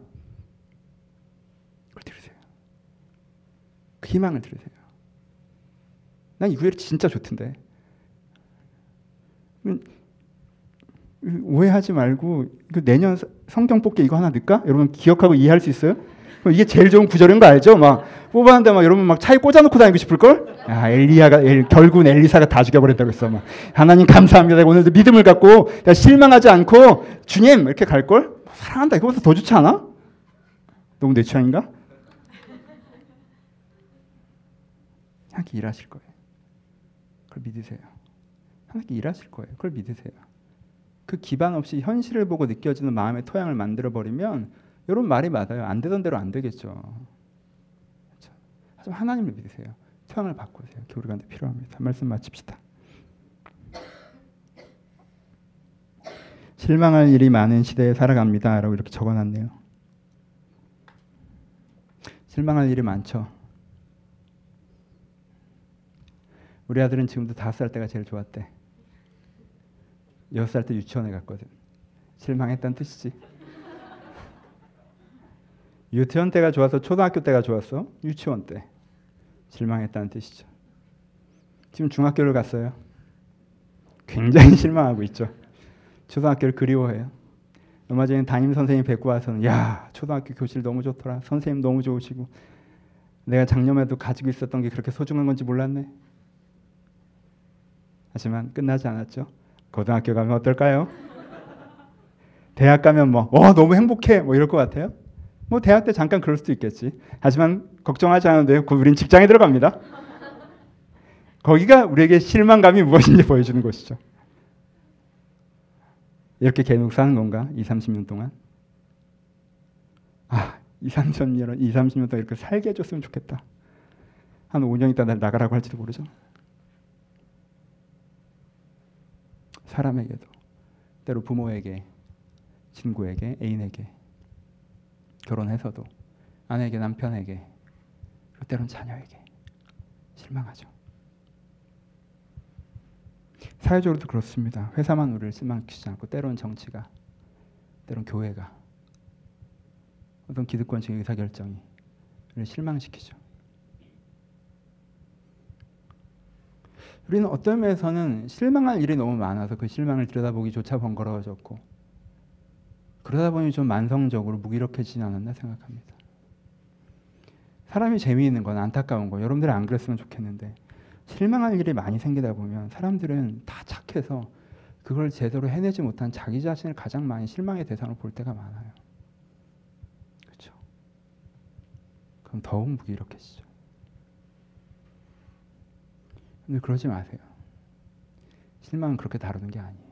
그걸 들으세요. 그 희망을 들으세요. 난 이 구절이 진짜 좋던데. 오해하지 말고 내년 성경 뽑기 이거 하나 넣을까? 여러분 기억하고 이해할 수 있어요? 이게 제일 좋은 구절인 거 알죠? 막 뽑았는데 막 여러분 막 차에 꽂아놓고 다니고 싶을 걸? 야 엘리야가 엘, 결국은 엘리사가 다 죽여버린다고 했어. 막 하나님 감사합니다. 오늘도 믿음을 갖고 내가 실망하지 않고 주님 이렇게 갈 걸? 사랑한다 이거보다 더 좋지 않아? 너무 내 취향인가? 하나님께 일하실 거예요. 그걸 믿으세요. 하나님께 일하실 거예요. 그걸 믿으세요. 그 기반 없이 현실을 보고 느껴지는 마음의 토양을 만들어버리면 여러분 말이 맞아요. 안 되던 대로 안 되겠죠. 그렇죠? 하지만 하나님을 믿으세요. 토양을 바꾸세요. 우리가 필요합니다. 말씀 마칩시다. 실망할 일이 많은 시대에 살아갑니다. 라고 이렇게 적어놨네요. 실망할 일이 많죠. 우리 아들은 지금도 다섯 살 때가 제일 좋았대. 여섯 살 때 유치원에 갔거든. 실망했다는 뜻이지. 유치원 때가 좋아서 초등학교 때가 좋았어? 유치원 때. 실망했다는 뜻이죠. 지금 중학교를 갔어요. 굉장히 실망하고 있죠. 초등학교를 그리워해요. 얼마 전에 담임 선생님 뵙고 와서는 야 초등학교 교실 너무 좋더라. 선생님 너무 좋으시고 내가 작년에도 가지고 있었던 게 그렇게 소중한 건지 몰랐네. 하지만 끝나지 않았죠. 고등학교 가면 어떨까요? 대학 가면 뭐 어, 너무 행복해 뭐 이럴 것 같아요. 뭐 대학 때 잠깐 그럴 수도 있겠지. 하지만 걱정하지 않아도 돼요. 우린 직장에 들어갑니다. 거기가 우리에게 실망감이 무엇인지 보여주는 곳이죠. 이렇게 계속 사는 건가? 이삼십 년 동안? 아, 이삼십 년, 이삼십 년 동안 이렇게 살게 해줬으면 좋겠다. 한 오 년 있다 날 나가라고 할지도 모르죠. 사람에게도 때로 부모에게, 친구에게, 애인에게 결혼해서도 아내에게, 남편에게 그리고 때론 자녀에게 실망하죠. 사회적으로도 그렇습니다. 회사만 우리를 실망시키지 않고 때론 정치가, 때론 교회가, 어떤 기득권층의 의사결정이 우리를 실망시키죠. 우리는 어떤 면에서는 실망할 일이 너무 많아서 그 실망을 들여다보기조차 번거로워졌고 그러다 보니 좀 만성적으로 무기력해지지 않았나 생각합니다. 사람이 재미있는 건 안타까운 거. 여러분들은 안 그랬으면 좋겠는데 실망할 일이 많이 생기다 보면 사람들은 다 착해서 그걸 제대로 해내지 못한 자기 자신을 가장 많이 실망의 대상으로 볼 때가 많아요. 그렇죠? 그럼 더욱 무기력해지죠. 근데 그러지 마세요. 실망은 그렇게 다루는 게 아니에요.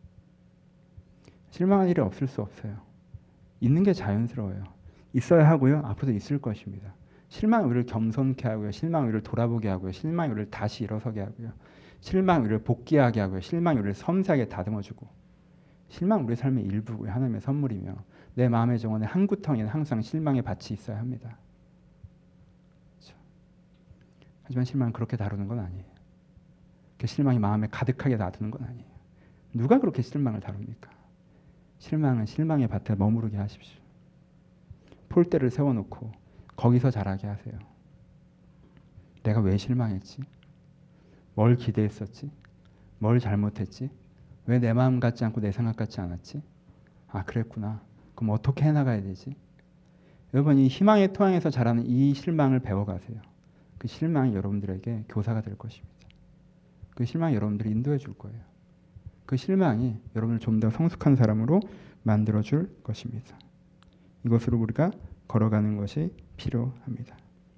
실망할 일이 없을 수 없어요. 있는 게 자연스러워요. 있어야 하고요. 앞으로도 있을 것입니다. 실망이 우리를 겸손케 하고요. 실망이 우리를 돌아보게 하고요. 실망이 우리를 다시 일어서게 하고요. 실망이 우리를 복귀하게 하고요. 실망이 우리를 섬세하게 다듬어주고, 실망은 우리 삶의 일부고요. 하나님의 선물이며 내 마음의 정원에 한 구덩이는 항상 실망의 밭이 있어야 합니다. 그렇죠? 하지만 실망은 그렇게 다루는 건 아니에요. 그 실망이 마음에 가득하게 놔두는 건 아니에요. 누가 그렇게 실망을 다룹니까? 실망은 실망의 밭에 머무르게 하십시오. 폴대를 세워놓고 거기서 자라게 하세요. 내가 왜 실망했지? 뭘 기대했었지? 뭘 잘못했지? 왜 내 마음 같지 않고 내 생각 같지 않았지? 아, 그랬구나. 그럼 어떻게 해나가야 되지? 여러분, 이 희망의 토양에서 자라는 이 실망을 배워가세요. 그 실망이 여러분들에게 교사가 될 것입니다. 그 실망이 여러분들을 인도해 줄 거예요. 그 실망이 여러분을 좀 더 성숙한 사람으로 만들어 줄 것입니다. 이것으로 우리가 걸어가는 것이 필요합니다.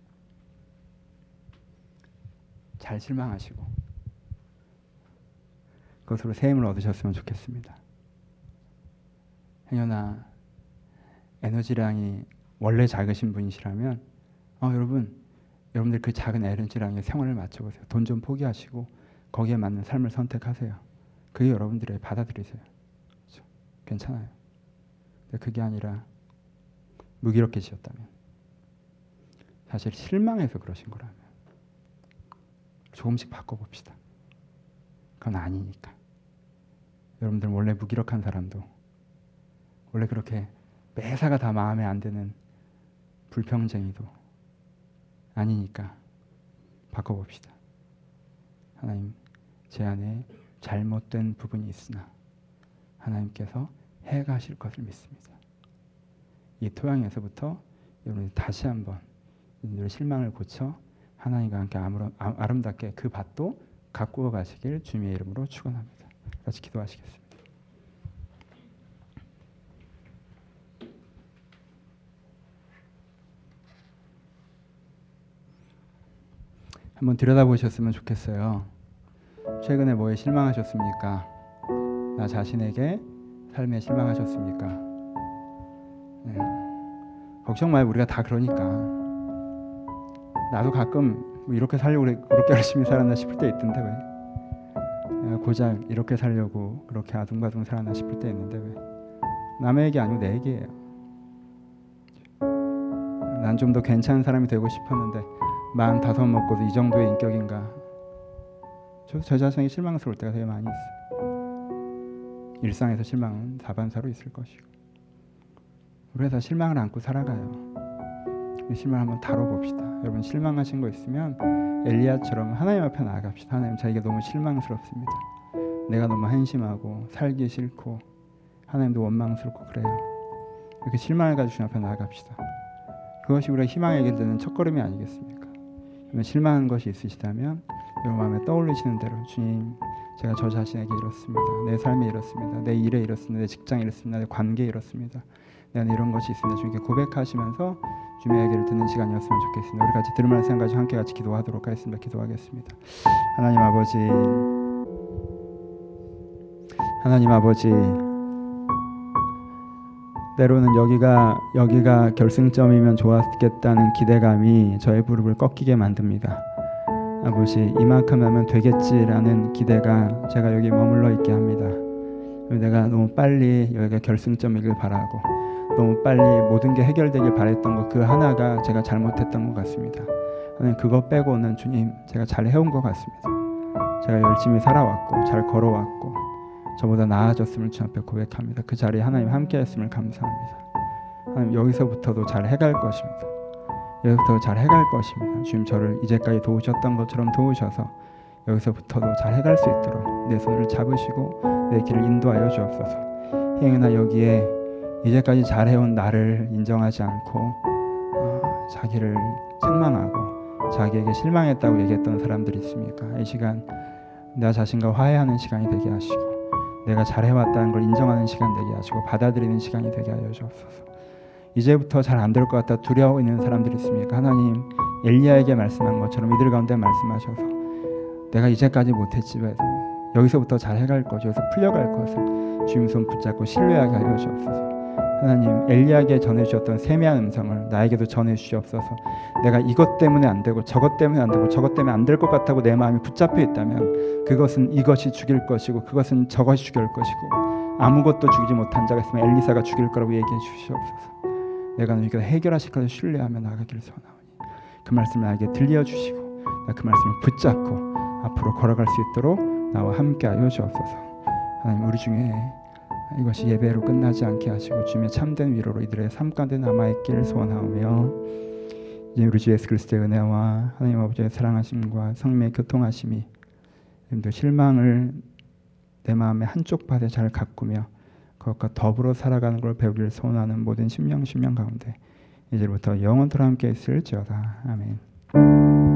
잘 실망하시고 그것으로 새 힘을 얻으셨으면 좋겠습니다. 행여나 에너지량이 원래 작으신 분이시라면 어, 여러분, 여러분들 그 작은 에너지량에 생활을 맞춰보세요. 돈 좀 포기하시고 거기에 맞는 삶을 선택하세요. 그게 여러분들의 받아들이세요. 그렇죠? 괜찮아요. 근데 그게 아니라 무기력해지셨다면, 사실 실망해서 그러신 거라면 조금씩 바꿔봅시다. 그건 아니니까. 여러분들 원래 무기력한 사람도, 원래 그렇게 매사가 다 마음에 안 드는 불평쟁이도 아니니까 바꿔봅시다. 하나님, 제 안에 잘못된 부분이 있으나 하나님께서 해가실 것을 믿습니다. 이 토양에서부터 여러분이 다시 한번 여러분들의 실망을 고쳐 하나님과 함께 아름답게 그 밭도 가꾸어 가시길 주님의 이름으로 축원합니다. 같이 기도하시겠습니다. 한번 들여다보셨으면 좋겠어요. 최근에 뭐에 실망하셨습니까? 나 자신에게 삶에 실망하셨습니까? 네. 걱정 마요. 우리가 다 그러니까. 나도 가끔 뭐 이렇게 살려고 그렇게 열심히 살았나 싶을 때 있던데 왜? 내가 고작 이렇게 살려고 그렇게 아둥바둥 살았나 싶을 때 있는데 왜? 남의 얘기 아니고 내 얘기예요. 난 좀 더 괜찮은 사람이 되고 싶었는데 마음 다섯 먹고도 이 정도의 인격인가? 저도 저 자신에게 실망스러울 때가 되게 많이 있어요. 일상에서 실망은 다반사로 있을 것이고, 우리가 다 실망을 안고 살아가요. 실망을 한번 다뤄봅시다. 여러분, 실망하신 거 있으면 엘리야처럼 하나님 앞에 나아갑시다. 하나님, 저에게 너무 실망스럽습니다. 내가 너무 한심하고 살기 싫고 하나님도 원망스럽고 그래요. 이렇게 실망을 가지고 주님 앞에 나아갑시다. 그것이 우리가 희망의 길 되는 첫걸음이 아니겠습니까? 실망한 것이 있으시다면 여러분 마음에 떠올리시는 대로, 주님, 제가 저 자신에게 이렇습니다. 내 삶에 이렇습니다. 내 일에 이렇습니다. 내 직장에 이렇습니다. 내 관계에 이렇습니다. 내가 이런 것이 있습니다. 주님께 고백하시면서 주님의 얘기를 듣는 시간이었으면 좋겠습니다. 우리 같이 들을 말씀 가지고 함께 같이 기도하도록 하겠습니다. 기도하겠습니다. 하나님 아버지, 하나님 아버지, 때로는 여기가 여기가 결승점이면 좋았겠다는 기대감이 저의 무릎을 꺾이게 만듭니다. 아버지, 이만큼 하면 되겠지라는 기대가 제가 여기 머물러 있게 합니다. 내가 너무 빨리 여기가 결승점이길 바라고 너무 빨리 모든 게 해결되길 바랬던 것, 그 하나가 제가 잘못했던 것 같습니다. 하나님, 그거 빼고는 주님, 제가 잘 해온 것 같습니다. 제가 열심히 살아왔고 잘 걸어왔고 저보다 나아졌음을 주님 앞에 고백합니다. 그 자리에 하나님 함께 했음을 감사합니다. 하나님, 여기서부터도 잘 해갈 것입니다. 여기서부터 잘 해갈 것입니다. 주님, 저를 이제까지 도우셨던 것처럼 도우셔서 여기서부터도 잘 해갈 수 있도록 내 손을 잡으시고 내 길을 인도하여 주옵소서. 행여나 여기에 이제까지 잘해온 나를 인정하지 않고 어, 자기를 책망하고 자기에게 실망했다고 얘기했던 사람들이 있습니까? 이 시간 나 자신과 화해하는 시간이 되게 하시고 내가 잘해왔다는 걸 인정하는 시간 되게 하시고 받아들이는 시간이 되게 하여 주옵소서. 이제부터 잘 안 될 것 같다 두려워 있는 사람들이 있습니까? 하나님 엘리야에게 말씀한 것처럼 이들 가운데 말씀하셔서 내가 이제까지 못했지만 여기서부터 잘 해갈 것, 여기서 풀려갈 것을 주님 손 붙잡고 신뢰하게 하여 주옵소서. 하나님 엘리야에게 전해주셨던 세미한 음성을 나에게도 전해주시옵소서. 내가 이것 때문에 안 되고 저것 때문에 안 되고 저것 때문에 안 될 것 같다고 내 마음이 붙잡혀 있다면 그것은 이것이 죽일 것이고 그것은 저것이 죽일 것이고 아무것도 죽이지 못한 자가 있으면 엘리사가 죽일 거라고 얘기해 주시옵소서. 내가 너희가 해결하실 것을 신뢰하며 나가기를 소원하오니 그 말씀을 나에게 들려주시고 나 그 말씀을 붙잡고 앞으로 걸어갈 수 있도록 나와 함께하여 주옵소서. 하나님 우리 중에 이것이 예배로 끝나지 않게 하시고 주님의 참된 위로로 이들의 삶 가운데 남아있기를 소원하오며 이제 우리 주 예수 그리스도의 은혜와 하나님 아버지의 사랑하심과 성령의 교통하심이 여러분들 실망을 내 마음의 한쪽 밭에 잘 가꾸며 그것과 더불어 살아가는 걸 배우기를 소원하는 모든 심령 심령 가운데 이제부터 영원토록 함께 있을지어다. 아멘.